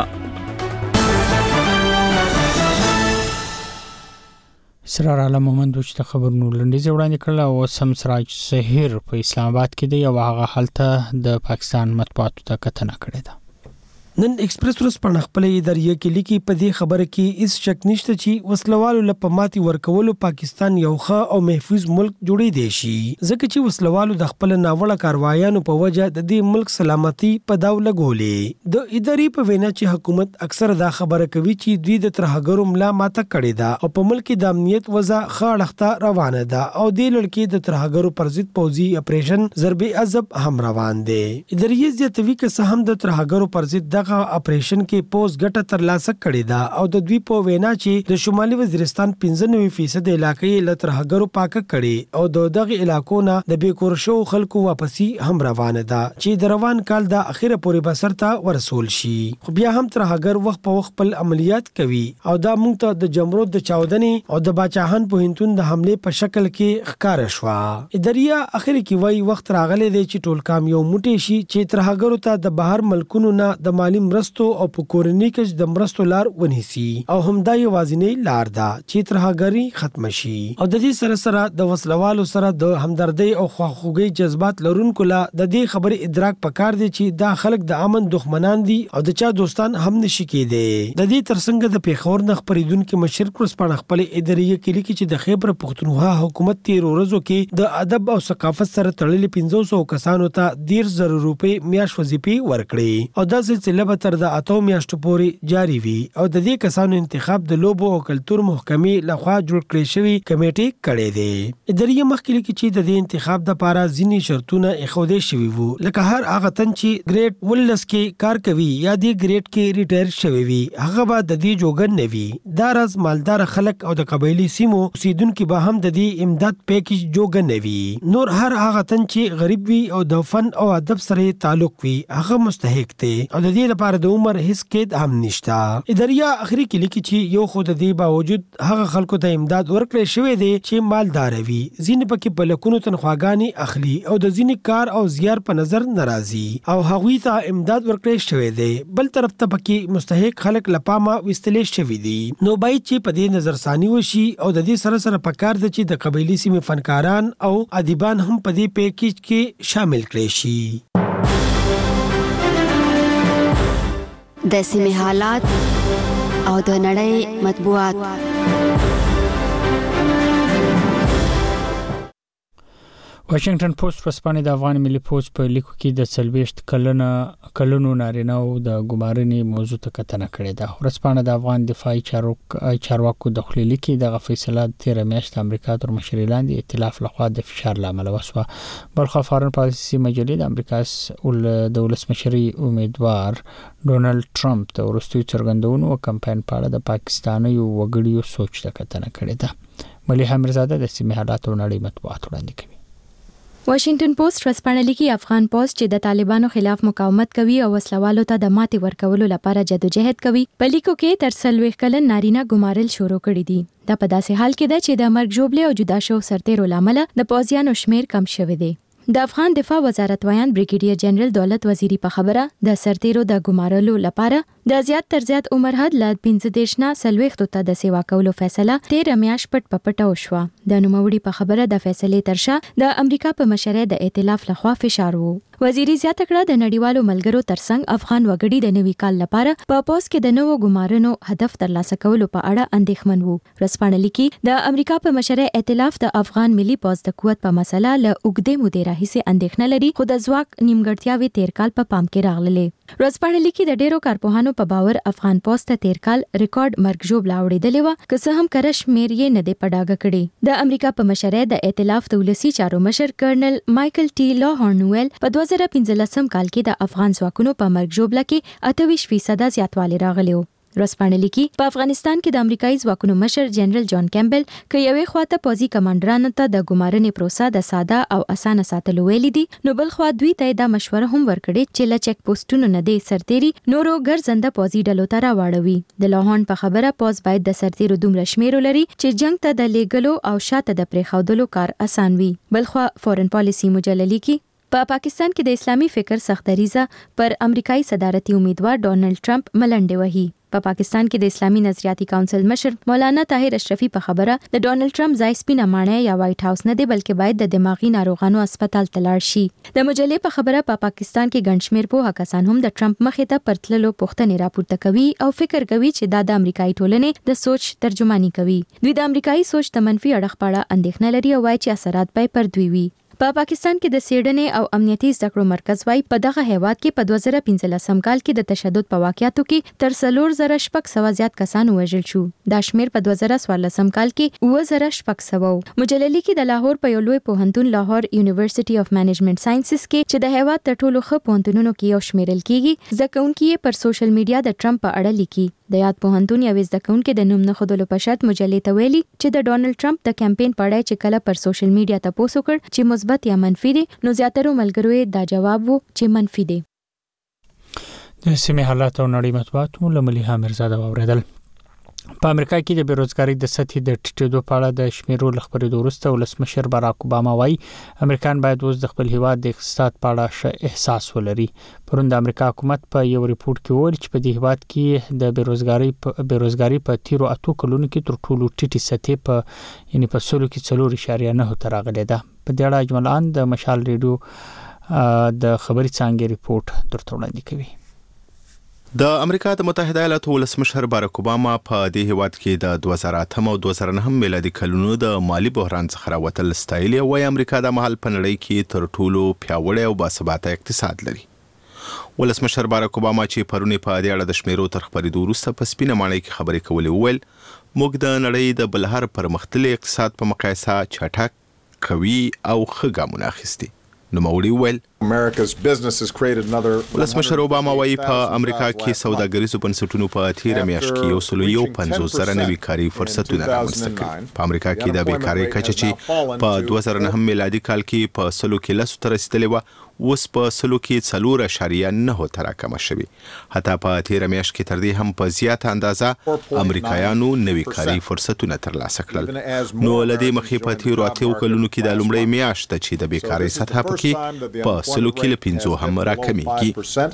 اسرار علي مومند چې د خبرونو لنډیز وړاندې کړل او سم سراج سحر په اسلام آباد کې دی او هغه حالت د پاکستان مطبوعاتو ته کتنه کړې ده. نن ایکسپریس ورځ په خپل ادارې کې لیکي په دې خبره کې هیڅ شک نشته چې وسلوالو لپماتي ورکولو پاکستان یو ښه او محفوظ ملک جوړې دی شي ځکه چې وسلوالو د خپل ناوړه کاروایانو په وجه د دې ملک سلامتي په داو لګولې. د ادارې په وینا چې حکومت اکثر دا خبره کوي چې دوی د ترهګرو ملا ماته کړې ده او په ملک د امنیت وضع خاړخته روانه ده او د لړکې د ترهګرو پر ضد پوځي اپریشن ضرب عذاب هم روان دي. ادارې زیاتوي که څه هم د ترهګرو پر ضد اپریشن کې پوز ګټه ترلاسه کړې ده او د دوی په وینا چې د شمالي وزیرستان 95% علاقې له ترهګرو پاکه کړي او دغه علاقو نه د بیکور شو خلکو واپسی هم روانه ده چې د روان کال د اخیره پورې بسرته ورسول شي. خو بیا هم ترهګر وخت په وخت خپل عملیات کوي او دا موږ ته د جمرود د چاودنې او د باچاهان په هنتون د حمله په شکل کې ښکار شو. اداریا اخر کې وای وخت راغلی دی چې ټول کام یو موټی شي چې ترهګرو ته د بهر ملکونو نه د مالی مرستو او په کورنۍ کې د مرستو لار ونیسي او همدا یوازینی لار ده چې ترهګری ختم شي او د دې سره سره د وسلوالو سره د همدردۍ او خواخوږي جذبات لرونکو لا د دې خبرې ادراک پکار دی چې دا خلک د امن دښمنان دي او د چا دوستان هم نشي کېدی. د دې ترڅنګ د پیښور نه خبرېدونکو مشر کورسپاڼه خپل ادارې کې لیکي چې د خیبر پختونخوا حکومت 13 ورځو کې د ادب او ثقافت سره تړلې 500 کسانو ته 100,000 روپۍ میاش وظیفې ورکړي او دا سلسله به تر د 8 میاشتو پورې جاری وي او د دې کسانو انتخاب د لوبو او کلتور محکمې لخوا جوړ کړی شوی کمیټې کړې ده. ادارې مخکې لیکي چې د دې انتخاب د لپاره ځینې شرطونه اخودې شوي وو لکه هر هغه تن چې ګریډ 12 کې کار کوي یا د ګریډ کې ریټایر شوی وي هغه به د دې جوګن نه وي. دا راز مالدار خلک او د قبایلی سیمو اوسیدونکو به هم د دې امداد پیکیج جوګن نه وي. نور هر هغه تن چې غریب وي او د فن او ادب سره تعلق وي هغه مستحق دی او د دې لپاره د عمر هیڅ قید هم نشته. اداریا اخري کې لیکي چې یو خود د باوجود هغه خلکو ته امداد ورکړی شوی دی چې مالدار وي ځینې پکې په لکونو تنخواګانې اخلي او د ځینې کار او زیار په نظر ناراضي او هغوی ته امداد ورکړی شوی دی. بل طرف ته پکې مستحق خلک لپامه وستلې شوی دي. نو باید چې په دې نظر ثاني وشي او د دې سره سره پکار دي چې د قبایلی سیمې فنکاران او ادیبان هم په دې پیکیج کې شامل کړي شي. د سیمې حالات او د نړۍ مطبوعات. واشنگټن پوسټ پسپانې د افغان ملي پوز په لیکو کې د 40 کلونو نارینه او د ګمارنې موضوع ته کتنه کړې ده. ورسپانه د افغان دفاعي چارواکو د خلیلي کې د فیصله 13 میاشت امریکا تر مشرۍ لاندې ائتلاف لخوا د فشار لامل وسوه. بلخو فارن پالیسي مجلې د امریکا د ولسمشري امیدوار ډونالد ټرمپ د ورستي څرګندونو او کمپاین په اړه د پاکستاني وګړیو سوچ ته کتنه کړې ده. مليحه مرزاده د سیمه حالات او نړۍ مطبوعات وړاندې کوي. واشنگټن پوسټ ورسپانه لیکي افغان پوز چې د طالبانو خلاف مقاومت کوي او وسلوالو ته د ماتې ورکولو لپاره جدوجہد کوي. په لیکو کې تر 40 کلن نارینه ګمارل شروع کړي دي. دا په داسې حال کې ده چې د مرګ ژوبله او جدا شو سرتیرو لامل د پوزیانو شمیر کم شوی دی. د افغان دفاع وزارت وایان بریګیډیر جنرال دولت وزیری په خبره د سرتیرو د ګمارلو لپاره د زیات تر زیات عمر حد ل 15 نه 40 ته د سیوا کولو فیصله 13 میاشت پټ وشوه. د نوموړي په خبره د فیصلې ترشا د امریکا په مشرۍ د ائتلاف لخوا فشار وو. وزیری زیاته کړه د نړیوالو ملګرو ترڅنګ افغان وګړي د نوي کال لپاره په پوز کې د نوو ګمارنو هدف ترلاسه کولو په اړه اندېښمن وو. رسپانه لیکي د امریکا په مشرۍ ائتلاف د افغان ملي پوز د قوت په مسله له اوګدې مودې راهیسې اندېښنه لري، خو د ځواک نیمګړتیاوې تیر کال په پام کې راغللې. رسپانه لیکي د ډیرو کارپوهانو په باور افغان پوز ته تیر کال ریکارډ مرګ ژوبله وړېدلې و، که څه هم کره شمیر یې نه دی په ډاګه کړی. د امریکا په مشرۍ د ائتلاف د ولسي چارو مشر کرنل مایکل ټي لاهورن ویل په 2015 کال کې د افغان ځواکونو په مرګ ژوبله کې 28% زیاتوالی راغلی و. رسپانه لیکي په افغانستان کې د امریکایي ځواکونو مشر جنرال جان کیمبل که یوې خواته پوځي کمانډرانو ته د ګمارنې پروسه د ساده او اسانه ساتلو ویلي دي، نو بل خوا دوی ته دا مشوره هم ورکړې چې له چک پوسټونو نه دې سرتيري نورو ګرځنده پوځي ډلو ته راوړوي. د لاهورن په خبره پوز باید د سرتيرو دومره شمیر ولري چې جنگ ته د لیګلو او شاته د پریخودلو کار اسان وي. بل خوا فورن پالیسی مجله لیکي په پاکستان کې د اسلامي فکر سختریزه پر امریکایي صدارتي امیدوار ډونالد ټرمپ ملنډې وهي. په پاکستان کې د اسلامي نظریاتي کونسل مشر مولانا طاهر اشرفي په خبره د ډونالد ټرمپ ځای سپینه ماڼۍ یا وایټ هاوس نه دی، بلکې باید د دماغي ناروغانو هسپتال ته لاړ شي. د مجلې په خبره په پاکستان کې ګڼ شمېر پوهه کسان هم د ټرمپ مخې ته پرتللو پوښتنې راپورته کوي او فکر کوي چې دا د امریکایي ټولنې د سوچ ترجماني کوي. دوی د امریکایي سوچ ته منفي اړخ په اړه اندېښنه لري او وایي چې اثرات به پر دوی وي. په پاکستان کې د سیډنې او امنیتي زده کړو مرکز وايي په دغه هیواد کې په 2015 کال کې د تشدد په واقعاتو کې تر 4600 زیات کسان وژل شو. دا شمیر په 2014 کال کې 2600 مجللی کې د لاهور په یو لوی پوهنتون لاهور یونیورسيټي اف منیجمنت ساينسز کې چې د هیواد تر ټولو ښه پوهنتونونو کې یو شمیرل کیږي، ځکهونکي پر سوشل میډیا د ټرمپ په اړه لیکي. د یاد پوهنتون یو ځکهونکي د نوم نه خودلو په شرط مجلې ته ویلي چې د ډونالد ټرمپ د کمپاین په اړه چې کله پر سوشل میډیا تاسو کړ چې مثبت یا منفي دي، نو زیاتره ملګرو دا جواب وو چې منفي دي. د سیمه حالات او نړۍ مطبوعات مو مليحه مرزاده واوریدل. په امریکا کې د بیروزګاری د سطحې د ټیټېدو په اړه د شمیرو لخبرېدو وروسته ولسمشر باراک اوباما وایي امریکایان باید اوس د خپل هیواد د اقتصاد په اړه ښه احساس ولري. پرون د امریکا حکومت په یو ریپورت کې وویل چې په دې هیواد کې د بیروزګاری په تیرو 8 کلونو کې تر ټولو ټیټه سطح په یعنی په سلو کې 4.9 ته راغلې ده. په دې اړه اجمالاً د مشال ریډیو د خبري څانګې ریپورت درته وړاندې کوي. د امریکا د متحده ایالاتو ولسمشر باراک اوباما په دې هیواد کې د 2008 او 2009 میلادي کلونو د مالی بحران څخه راوتل ستایلی او امریکا د مهال په نړۍ کې تر ټولو پیاوړی او باثباته اقتصاد لري. ولسمشر باراک اوباما چې پرونی په دې اړه د شمیرو تر خبرېدو وروسته په سپینه ماڼۍ کې خبرې کولې وویل موږ د نړۍ د بلهر پرمختللي اقتصاد په مقایسه چټک، قوي او ښه ګامونه اخیستي. نوموړي وویل ولسمشر اوباما وایي په امریکا کې سوداګریزو بنسټونو په تیره میاشت کې 150,000 نوي کاري فرصتونه رامنځته کړي. په امریکا کې د بیکارۍ کچه چې په 2009 میلادي کال کې په 100 کې 10 ته رسیدلې وه اوس په 100 کې 4.9 ته راکمه شوې. حتی په تیره میاشت کې تر دې هم په زیاته اندازه امریکایانو نوي کاري فرصتونه ترلاسه کړل. نو له دې مخې په تیرو 8 کلونو کې د لومړۍ میاشت چې د بیکارۍ سطح پکې په 100 کې له 5 هم راکمېږي.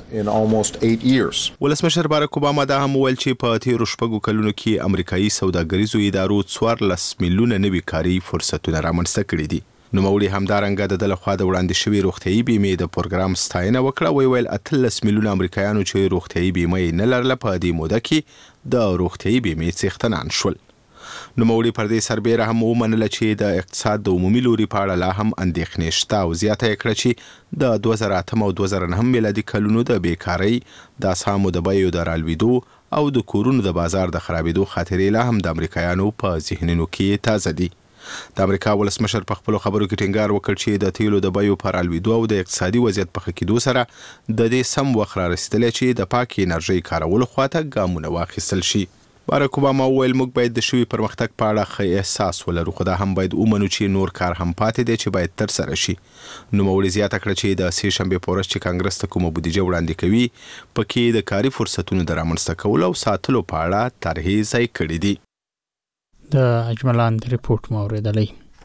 ولسمشر باراک اوباما دا هم وویل چې په تیرو 6 کلونو کې امریکایي سوداګریزو ادارو 14 میلیونه نوي کاري فرصتونه رامنځته کړي دي. نوموړي همدارنګه د لخوا د وړاندې شوی روغتيایي بیمې د پروګرام ستاینه وکړه. ویل 13 میلیون امریکایانو چې روغتيایي بیمې نه لرله په دې موده کې د روغتيایي بیمې څښتنان شول. نوموړي پر دې سربېره هم ومنله چې د اقتصاد د عمومي لوري په اړه لا هم اندېښنې شته او زیاته یې کړه چې د 2008 او 2009 میلادي کلونو د بیکارۍ، د اسهامو د بیو د رالوېدو او د کورونو د بازار د خرابېدو خاطرې لا هم د امریکایانو په ذهنونو کې تازه دي. د امریکا ولسمشر په خپل خبرو کې ټینګار وکړ چې د تیلو د بیو پر رالوېدو او د اقتصادي وضعیت په ښه کېدو سره د دې سم وخت رارسېدلی چې د پاکې انرژۍ کارولو خواته ګامونه واخیستل شي. باراک اوباما وویل موږ باید د شوي پرمختګ په اړه ښه احساس ولرو، خو دا هم باید ومنو چې نور کار هم پاتې دی چې باید ترسره شي. نوموړي زیاته کړه چې د سې شنبې په ورځ چې کانګرس ته کومه بودیجه وړاندې کوي پکې د کاري فرصتونو د رامنځته کولو او ساتلو په اړه طرحې ځای کړي دي. د اجملاند ریپورت مو اوریدلی.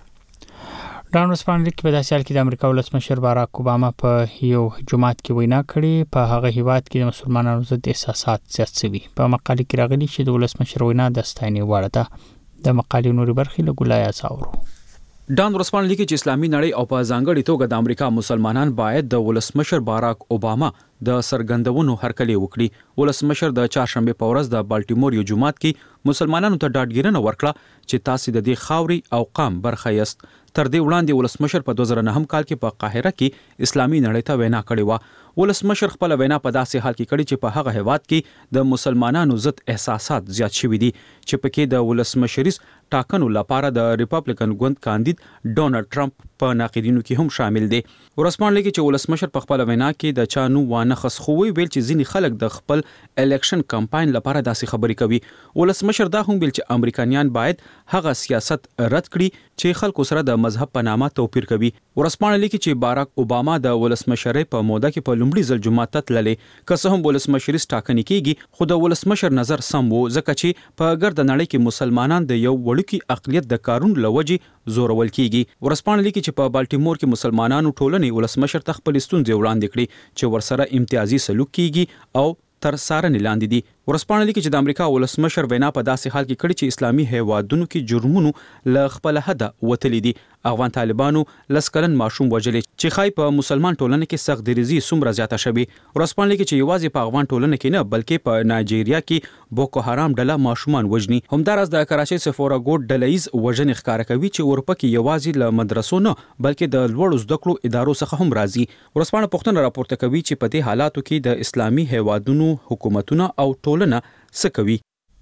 ډان ورسپانلی کې په داسې حال کې د امریکا ولسمشر باراک اوباما په یو جمعات کې وینا کړې په هغه هیواد کې د مسلمانانو ضد احساسات زیات شوي. په مقاله کې راغلي چې د ولسمشر وینا د ستاینې وړ ده. د مقالې نورې برخې له ګولای اورو. ډان ورسپانلی کې چې اسلامي نړۍ او په ځانګړي توګه د امریکا مسلمانان باید د ولسمشر باراک اوباما د سرګندونو هرکلی وکړي. ولسمشر د چهارشنبه په ورځ د بالټیمور یو جمعات کې مسلمانانو ته ډاډګیرنه ورکړه چې تاسو د دې خاوري او قام برخه یاست. تر دې وړاندې ولسمشر په 2009 کال کې په قاهره کې اسلامي نړۍ ته وینا کړې و. ولسمشر خپل وینا په داسې حال کې کړې چې په هغه هیواد کې د مسلمانانو ضد احساسات زیات شوي دي چې پکې د ولسمشریز ټاکنو لپاره د ریپابلیکن ګوند کاندید ډونالد ټرمپ په ناقدینو کې هم شامل دي. ورسپانلی کې چې ولسمشر په خپل وینا کې د چانو وانه خص خو ویل چې ځینې خلک د خپل الیکشن کمپاین لپاره داسې خبرې کوي. ولسمشر دا هم ویل چې امریکایان باید هغه سیاست رد کړي چې خلکو سره د مذهب په نامه توپیر کوي. ورسپانلی کې چې باراک اوباما د ولسمشر په موده کې په لومړي ځل جمعه ته تللی، که څه هم ولسمشریز ټاکنې کیږي خو د ولسمشر نظر سم وو ځکه چې په ګرد نړۍ کې مسلمانان د یو وړوکی اقلیت د کارون لوجي زورول کیږي. ورسپانلی کې چې په بالټیمور کې مسلمانانو ټولنې ولسمشر ته خپل ستونزې وړاندې کړي چې ورسره امتیازي سلوک کیږي او تر څارنې لاندې دي. ورسپانلی کې چې د امریکا ولسمشر وینا په داسې حال کې کړي چې اسلامي هیوادونو کې جرمونو له خپل حده وتلي دي. افغان طالبانو لسکلن ماشوم وجلې چې خای په مسلمان ټولنه کې سخت دریزي څومره زیاته شوي. ورسپانلی کې چې یوازې په افغان ټولنه کې نه بلکې په نایجیریا کې بوکو حرام ډله ماشومان وجني. همدارس د کراچۍ سفورا ګوډ ډلهیز وجنې ښکار کوي چې اروپا کې یوازې له مدرسو نه بلکې د لوړو زده کړو ادارو څخه هم راځي. ورسپانه پښتون راپورته کوي چې په دې حالاتو کې د اسلامي هیوادونو حکومتونه او ټولنه څه کوي.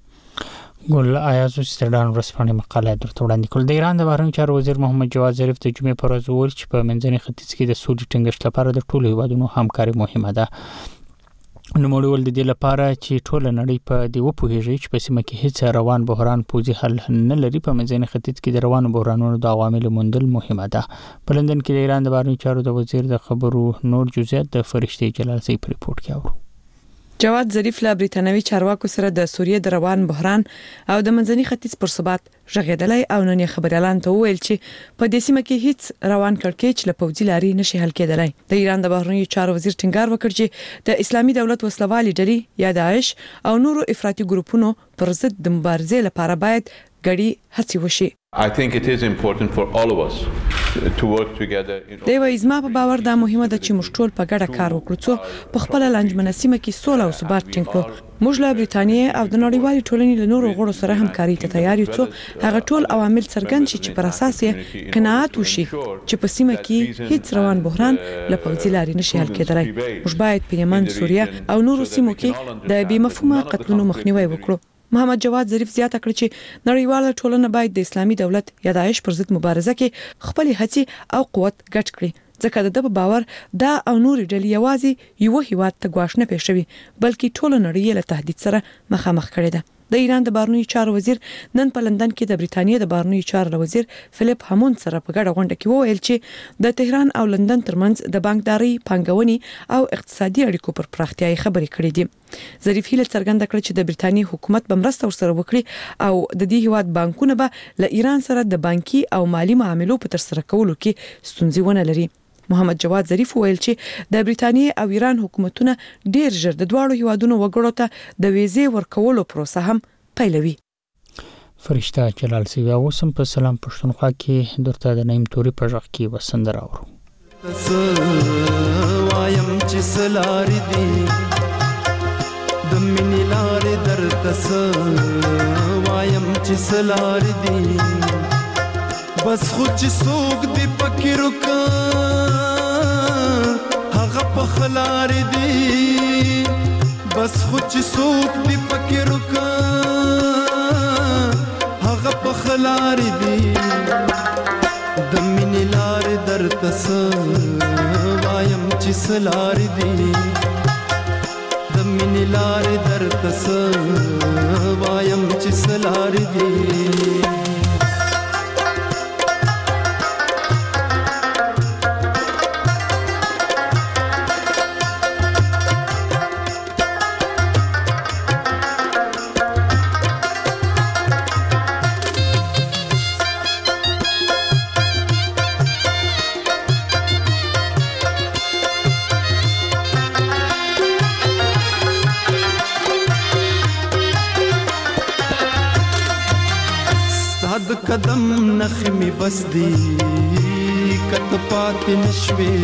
ګل آیازو ستردان ورسپانه مقاله درته وړاندې کول. د ایران د بهرنیو چارو وزیر محمد جواد ظریف د جمعې پر ورځ وویل چې په منځني ختیځ کې د سولې ټینګښت لپاره د ټولو هیوادونو همکاري مهمه ده. نوموړي ول د دې لپاره چې ټول نړۍ په دې وپوهیږي چې په سیمه کې هیڅ روان بحران پوځي حل نه لري. په منځني ختیځ کې د روانو بحرانونو د عوامل موندل مهمه ده. په لندن کې د ایران د بهرنیو چارو د وزیر د خبرو نور جزئیات د فرشتي جلال زی په ریپورت کې اورو. جواد ظریف له بریتانوي چارواکو سره د سوریې د روان بحران او د منځني ختیځ پر ثبات ژغېدلای او نن خبريالان ته وویل چې په دې سیمه کې هیڅ روان کړکېچ له پوځي لاري نشي حل کېدلای. د ایران د بهرنیو چارو وزیر ټینګار وکړ چې د اسلامي دولت وسلوالي ډلې یا داعش او نورو افراطي ګروپونو پر ضد د مبارزې لپاره باید ګډي هڅې وشي. I think it is important for all of us to work together. دی وایي زما په باور دا مهمه ده چې موږ ټول په ګډه کار وکړو څو په خپل لنجمنه سیمه کې سوله او ثبات ټینګ کړو. موږ له بریتانیا او د نړیوالې ټولنې له نورو غړو سره همکاري ته تیار یو څو هغه ټول عوامل څرګند شي چې پر اساس یې قناعت وشي چې په سیمه کې هیڅ روان بحران له پوځي لارې نشي حل کېدلای. موږ باید په یمن، سوریه او نورو سیمو کې د بې مفهومه قتلونو مخنیوي وکړو. محمد جواد ظریف زیاته کړ چې نړیواله ټولنه باید د اسلامي دولت یا داعش پر ضد مبارزه کې خپل هڅې او قوت ګډ کړي ځکه د په باور دا او نور ډلې یوازې یو هیواد ته ګواښ نه پېښوي بلکې ټول نړۍ له تهدید سره مخامخ کړي ده. د ایران د بهرنیو چارو وزیر نن په لندن کې د بریتانیا د بهرنیو چارو وزیر فلیپ هاموند سره په ګډه غونډه کې وویل چې د تهران او لندن ترمنځ د بانکداري، پانګونې او اقتصادي اړیکو پر پراختیا خبرې کړې دي. ظریف هیله څرګنده کړې چې د بریتانیا حکومت به مرسته ورسره وکړي او د دې هیواد بانکونه به له ایران سره د بانکي او مالی معاملو په ترسره کولو کې ستونزې ونه لري. محمد جواد ظریف ویل چې د بریتانیا او ایران حکومتونه ډیر ژر د دواړو هیوادونو وګړو ته د ویزې ورکولو پروسه هم پیلوي. فرشتہ جلال سی بیا وسم په سلام پښتونخوا کې درته د نیم توري په ژغ کې وسندر اورو وایم چې سلار دی د مینې لارې درته وایم چې سلار دی بس خو چې څوک دی پکې رکا هغه په خلار دی بس خو چې څوک دی پکې رکا هغه په خلار دی د مینې لارې درته وایم چې سلار دی د مینې لارې درته وایم چې سلار دی قدم نخمی بس دی کت پات نشوی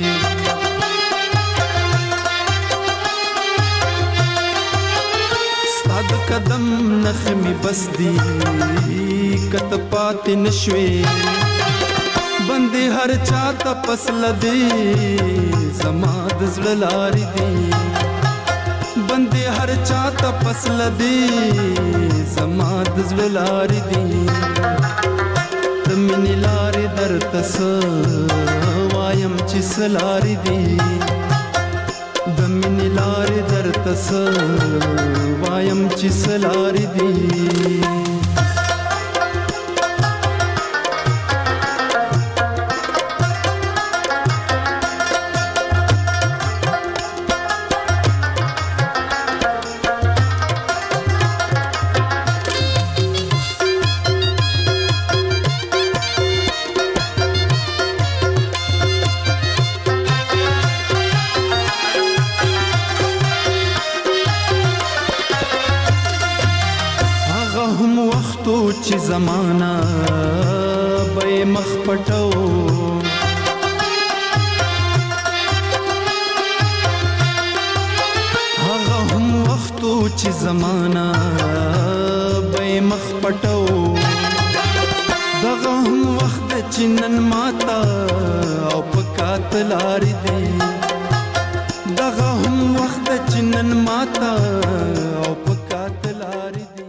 ستاد قدم نخمی بس دی کت پات نشوی بندی هر چاہتا پسل دی زماد زلالاری دی بندی هر چاہتا پسل دی زماد زلالاری دی د مینې لارې درته وایم چې سلارې دي د مینې لارې درته وایم چې سلارې دي چې زمانہ به مخ پټو هغه هم وختو چې زمانہ به مخ پټو دغه هم وخت چې نن ماتا او پکات لارې دی دغه هم وخت چې نن ماتا او پکات لارې دی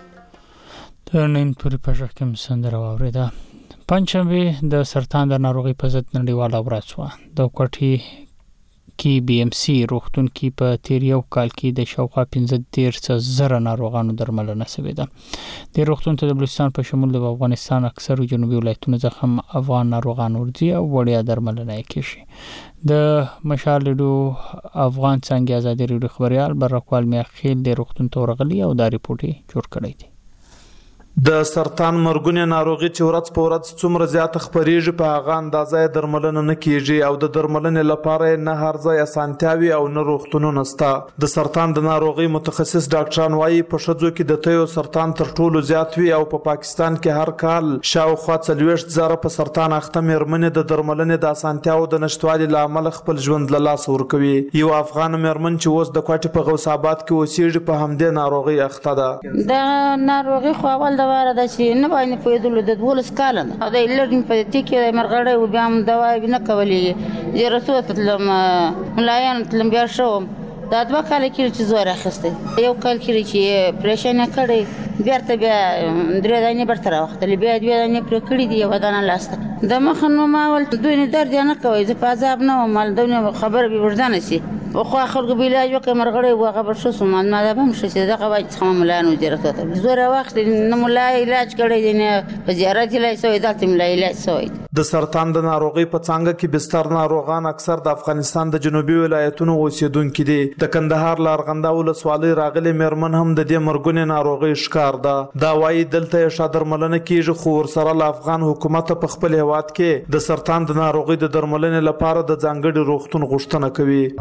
نیم توري په ژغ کې سندره واورېده. پنځمه د سرطان د ناروغۍ په ضد نړیواله ورځ وه. د کوټي کې بي ام سي روغتون کې په تیر یو کال کې د شاوخوا 15,000 ناروغانو درملنه شوې ده. د روغتون ته د بلوچستان په شمول د افغانستان اکثر جنوبي ولایتونو څخه افغان ناروغان ورځي او وړیا درملنه کوي. د مشال ریډیو افغان څنګه ازادي ریډیو خبريال برکوال میاخیل د روغتون ته ورغلی او دا ریپورت جوړ کړی دی. د سرطان مرګونې ناروغي چې ورځ په ورځ څومره زیات خپرېږي په هغه اندازه درملنه نه کیږي او د درملنې لپاره نه هر ځای اسانتیاوي او نه روغتونونه شته. د سرطان د ناروغي متخصص ډاکټران وایي په ښځو کې د تیو سرطان تر ټولو زیات وي او په پاکستان کې هر کال شاوخوا 40,000 په سرطان اخته مېرمنې د درملنې د اسانتیاو د نشټوالي له امله خپل ژوند له لاسه ورکوي. یو افغان مېرمن چې اوس د کوټې په غوث آباد کې اوسېږي په همدې ناروغي اخته ده. د ناروغي خو اول دواره د چې نه باندې پوهېدلو د 12 کاله ده او د لرګین په دې کې مرغړې و بیا هم دوا نه کولې زیارتو ته تلم ملایان تلم بیا شوم دا 2 کال کې چې زور اخیسته یو کال کې چې پریشان کړي بیرته بیا درې دانې برتر وختلې بیا 2 دانې پر کړې دی ودانه لاسته د مخنو ما ول دوی نه درد نه کوي زه په عذاب نه مال دونه خبر به وردان شي خو خلکو به علاج وکړ مرغړې وغه بر شو سمان ما ده هم شي دغه وای څخه ملایان زیارت ته زور وخت نه ملای علاج کړي دی نه په زیارت لای سوې دلته ملای علاج سوې د سرطان د ناروغي په څنګه کې بستر ناروغان اکثر د افغانستان د جنوبي ولایتونو اوسیدونکو دي. د کندهار لارغنده ولسوالۍ راغلي مېرمن هم د دې مرګونې ناروغي ښکار ده. دا وایي دلته یې ښه درملنه کیږي خو ورسره له افغان حکومت په خپل هیواد کې د سرطان د ناروغي د درملنې لپاره د ځانګړي روغتون غوښتنه کوي. دا مې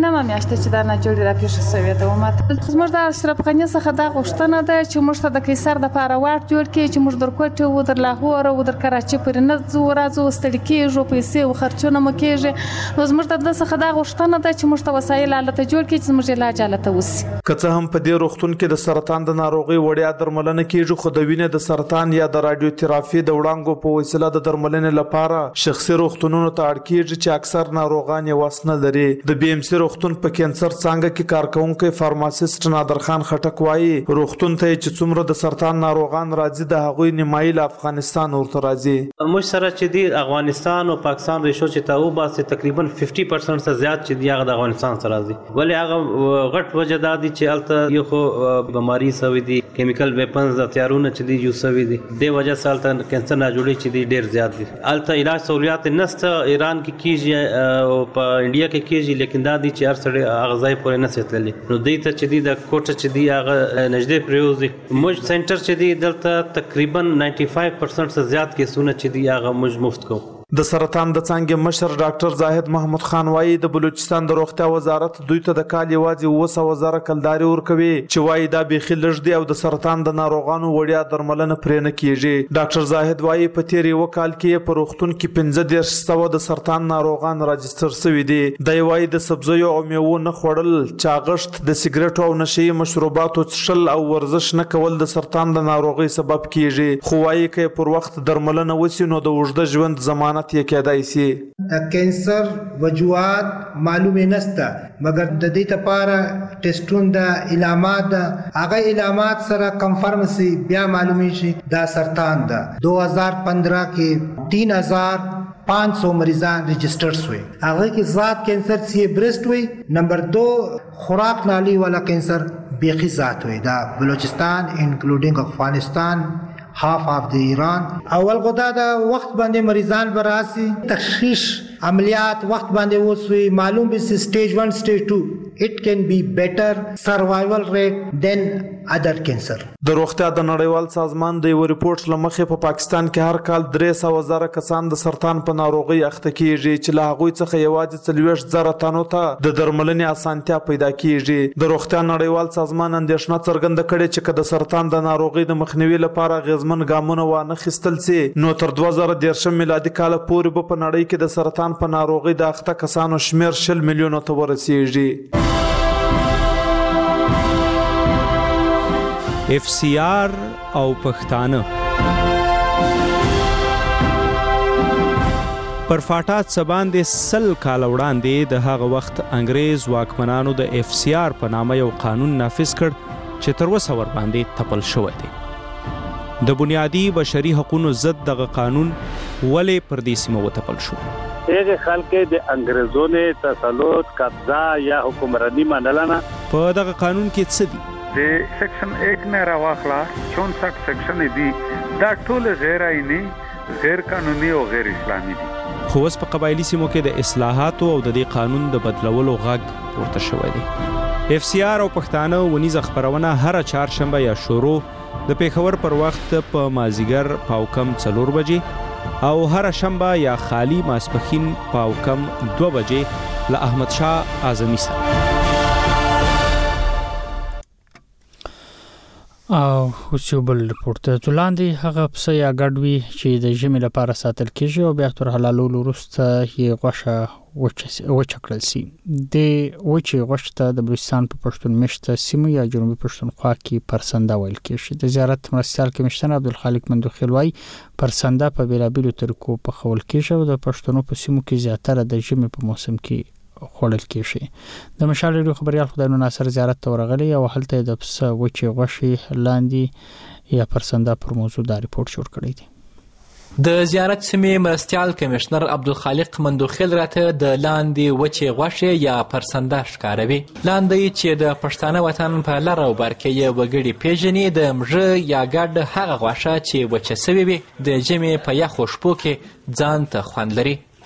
نیمه میاشته چې دا ناجوړي راپېښه شوې ده وماته زموږ د اشرف غني څخه دا غوښتنه ده چې موږ ته د قیصر دپاره واټ جوړ کړي چې موږ در کوټې و در لاهور او در کراچۍ پورې نه ځو راځو ستړي کېږو پیسې و خرچونه مو کېږي نو زموږ ته د څخه دا غوښتنه ده چې موږ ته وسایل هلته جوړ کړي چې زموږ علاج هلته وشي که څه هم په دې روغتون کې د سرطان د ناروغۍ وړیا درملنه کیږي خو د وینې د سرطان یا د رادیوتراپي د وړانګو په وسیله د درملنې لپاره شخصي روغتونونو ته اړ کیږي چې اکثر ناروغان یې وس نه لري د بي ام سي روغتون په کینسر څانګه کې کارکونکي فارماسیست نادر خان خټک وایي روغتون ته چې څومره د سرطان ناروغان راځي د هغوی نیمایي له افغانستان ورته راځي موږ سره چې دی افغانستان او پاکستان ریشو چې تاو باسي تقریبا 50% څخه زیات چې دی هغه د افغانستان سره راځي ولې هغه غټ وجه دا دي چې الته یو خو بیماری سوي دي کیمیکل ویپنز د تیارونه چې دی یو سوي دي د وجه سره الته کینسر نه جوړي چې دی ډیر زیات دي الته علاج سہولیات نشته ایران کې کیږي او په انډیا کې کیږي لیکن دا دي چې هر سړی هغه ځای پورې نه ستللی نو دوی ته چې دی د کوټه چې دی هغه نږدې پریوزي موږ سنټر چې دی دلته تقریبا 95% څخه زیات کیسونه چې دی هغه موږ مفت کوو د سرطان د څانګې مشر ډاکټر زاهد محمود خان وایي د بلوچستان د روغتیا وزارت دوی ته د کال یوازې 200,000 کلداري ورکوي چې وایي دا بیخي لږ دی او د سرطان د ناروغانو وړیا درملنه پرې نه کیږي ډاکټر زاهد وایي په تیر یو کال کې په روغتون کې 15,000 د سرطان ناروغان راجستر شوي دي دی وایي د سبزیو او میوو نه خوړل چاغښت د سیګریټو او نشي مشروباتو څښل او ورزش نه کول د سرطان د ناروغۍ سبب کیږي خو وایي که پر وخت درملنه وسی نو د اوږده ژوند ضمانت یې کېدای شي کینسر وجوهات معلومه نسته مګر د دې لپاره ټیسټونه د علامات هغه علامات سره کنفرم سي بیا معلومه شي دا سرطان ده 2015 کې 3,500 مریضان رجسٹر ہوئے هغه کې ذات کینسر سی برسٹ ہوئی نمبر 2 خوراک نالی والا کینسر بیخی ذات ہوئی دا بلوچستان انکلوڈنگ افغانستان half of the Iran اول غدا دا وخت باندې مریضان براسي تشخیص عملیات وخت باندې وسوي معلوم به سټیج 1 سټیج 2 it can be better survival rate than other cancer د روغتیا د نړیوال سازمان د یو ریپورت لمخې په پاکستان کې هر کال 300,000 کسان د سرطان په ناروغي اخته کیږي چې له هغوی څخه یوازې 40,000 تنو ته د درملنې اسانتیا پیدا کیږي د روغتیا نړیوال سازمان اندېښنه څرګنده کړې چې د سرطان د ناروغي د مخنیوي لپاره غیرمن ګامونه وانه خستل سي نو تر 2013 میلادي کال پورې په نړۍ کې د سرطان په ناروغي د اخته کسانو شمیر 60 میلیونو ته ورسیږي اف سی آر او پښتانه پر فاټات سباندې سل کال وړاندې د هغه وخت انګريز واکمنانو د اف سی آر په نامه یو قانون نافذ کړ چې تر اوسه ور باندې تپل شوی دی د بنیادی بشري حقوقو ضد دغه قانون ولې پر دې سیمه وتپل شو هغه خلک د انګريزونو تسلط قبضه یا حکمرانی منلنه په دغه قانون کې څه دي د سیکشن 1 نه راوخلا 64 سیکشن دي دا ټول غیر آئینی غیر قانوني او غیر اسلامي دي خو اوس په قبایلی سیمو کې د اصلاحاتو او د دې قانون د بدلولو غږ پورته شوی دی اف سی آر او پښتانه ونیزه خبرونه هر چهارشنبه یا شروع د پیښور پر وخت په مازیګر پاوکم 4 بجې او هر شنبه یا خالی ماسپخین پاوکم 2 بجې له احمد شاه اعظمي سره او وسوبل رپورټ ته لاندې هغه پسې یا ګډوي چې د ژمي لپاره ساتل کیږي او بیا تر حلالولو وروسته یې غوښه وچکړل سي د وچې غوښه ته د بلوچستان په پښتون مشته سیمه یا جنوبي پښتونخوا کې پرسنده ویل کیږي د زیارت مرستیال کمشنر عبدالخالق مندوخیل وايي پرسنده په بیلابیلو طریقو په خول کیږي او د پښتنو په سیمو کې زیاتره د ژمي په موسم کې خوړل کیږي د مشال ریډیو خبريال خدای نو ناصر زیارت ته ورغلی او هلته د پسه وچې غوښې لاندې یا پرسنده پر موضوع دا ریپورت جوړ کړی دی د زیارت سیمې مرستیال کمشنر عبدالخالق مندوخیل راته د لاندې وچې غوښې یا پرسنده ښکاروي لاندې چې د پښتانه وطن په لر او بر کې یې وګړي پیژني د مژه یا ګډ هغه غوښه چې وچه سوې وي د ژمي په یخو شپو کې ځان ته خوند لري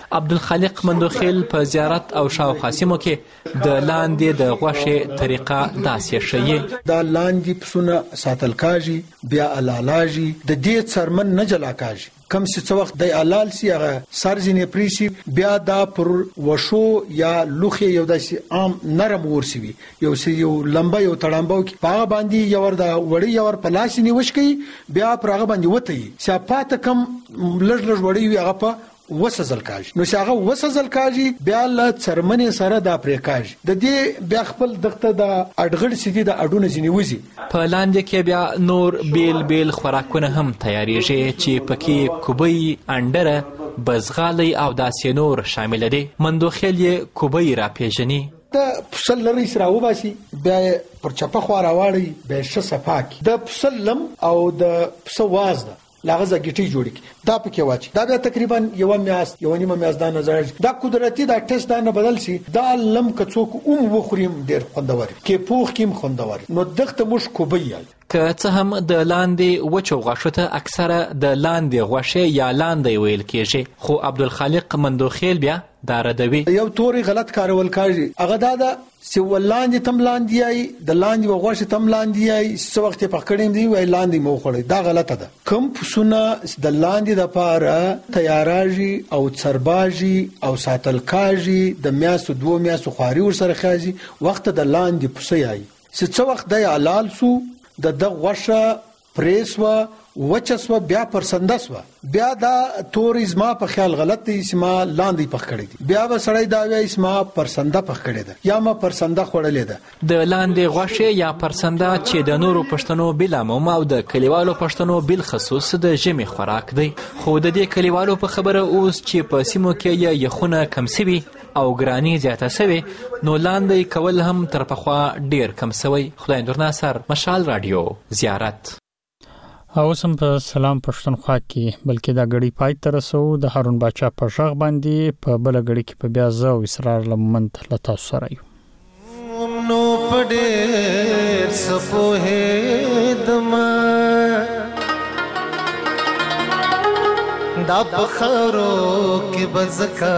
عبدالخالق مندوخیل په زیارت او شاوخوا سیمو کې د لاندې د غوښې طریقه داسې ښیي. دا لاندې پسونه ساتل کاږي، بیا الالاږي، د دې څرمن نه جلا کاږي. کم څه وخت د علال سی هغه سر ځینې پریشي، بیا دا پر وشو یا لوخي یو داسې عام نرم ورسوي، یو لمبه یو تړامبو کې پاغه باندې یو ور د وړي یو ور پلاس نیوش کوي، بیا پر هغه باندې وته صفات کم لږ وړي هغه په وسزل کاږي. نو چې هغه وسزل کاږي بیا له څرمنې سره دا پرې کاږي. د دې بیا خپل دغه د اډغړ سیدي د اډونه ځینې وځي. په لاندې کې بیا نور بیل خوراکونه هم تیاریږي چې پکې کوبي، انډره، بزغالي او داسې نور شامل دي. مندوخیل یې کوبي را پیژني. د پسل لري سره وباسي، بیا پر چپه خوا راوړي، بیا ش صفاک د پسل لم او د پس واز ده لاغزه گیټي جوړی دا پکې واچي. دا بیا تقریبا یو میاشت یو نیمه میاشت دا نظر دا قدرتي دا ټیسټ دا نه بدل شي. دا لم کڅوک وخوریم ډیر خوندور کې پوخ کیم خوندور. نو دغه مش کوبي که څه هم د لاندې وچو غوښو ته اکثره د لاندې غوښې یا لاندې ویل کېږي، خو عبدالخالق مندوخیل بیا دا ردوي. یو توري غلط کارول کاږي، هغه دا چې ولاندې تم لاندې ای د لاندې غوښه تم لاندې ای څو وخت په کړم دی وای لاندې مو خړې، دا غلطه ده. کم پسونه د لاندې د پاره تیاراږي او څرباږي او ساتل کاږي، د میاشتو 2 میاشتو خواري ور سره خاځي، وخت د لاندې پسې ای څو وخت د علال سو د غوښه پریسوا وچسوا بیا پر سندسوا، بیا دا توریزما په خیال غلط دی اسما لاندې پخ کړی دی، بیا وسړی دا وی اسما پر سنده پخ کړی دی یا ما پر سنده خړلې ده. د لاندې غوښه یا پر سنده چې د نورو پښتنو بل عموم او د کلیوالو پښتنو بل خصوص د ژمي خوراک دی. خو د دې کلیوالو په خبره اوس چې په سیمو کې یخونه کم سوي او ګرانی زیاته سوي، نو لاندې کول هم تر پخوا ډیر کم سوي. خدای نور ناصر، مشال رادیو، زیارت. او سم په سلام پښتونخوا کې بلکې دا غړي پای تر رسو د هارون باچا په ژغ باندې په بل غړي کې په بیا زو اسرار لمنت لتا سره یو نو پډې سپوهې دما دا بخارو کې بزکا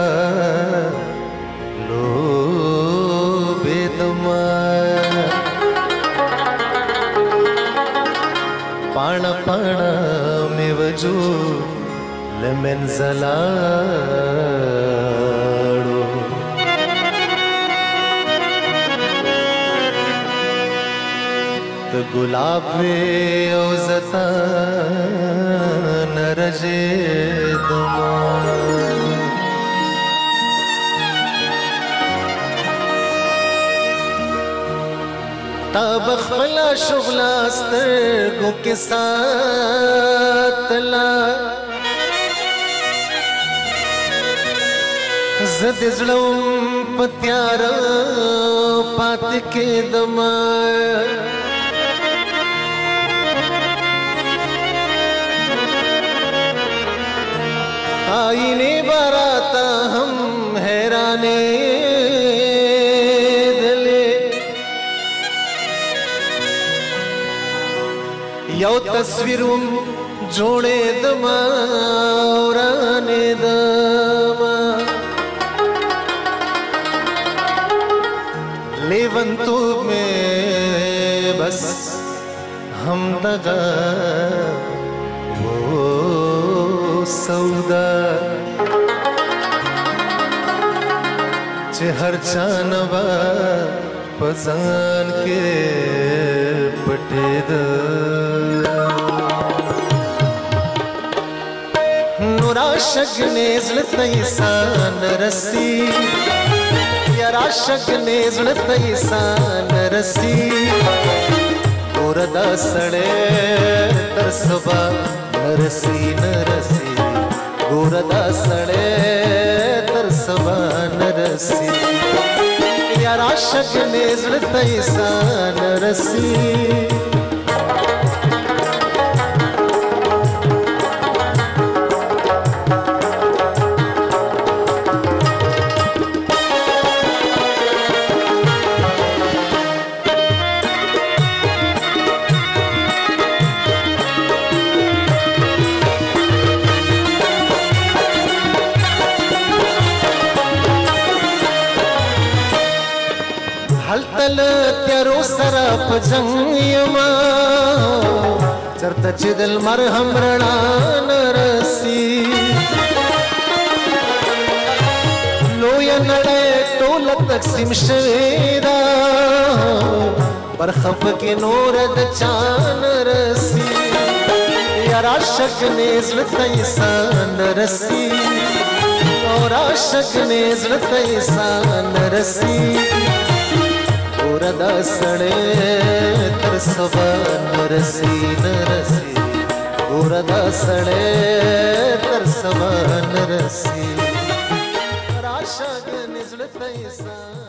لو بدما پانا پانا میں وجود لمنزلاڑو تو گلاب وی اوزتا نرجے دمان تب خلا شغلا سترگو کے ساتھ لا زد زړم پتیار پات کې دما آئینے باراتا ہم حیرانے یو تصویرم جوړې دما ورانې دما لیونتوب میں بس ہم دغا وہ سودا چې هر چانوا پزان کې پټې ده راشق نیزل تیسان رسی یا راشق نیزل تیسان رسی گوردا سڑے تر سبا نرسی نرسی گوردا سڑے تر سبا نرسی یا راشق نیزل تیسان رسی هلتل تیارو سره په جنگ یما چرته چې دل مرهم رڼا نرسي لویه نړۍ ټوله تقسیم شوې ده برخه پکې نور د چا نرسي یار عاشق نه زړه ته انسان رسي اور عاشق نه زړه ته انسان رسي اور دا سړې تر سبا نرسي نرسي اور دا سړې تر سبا نرسي عاشق نه زړه ته انسان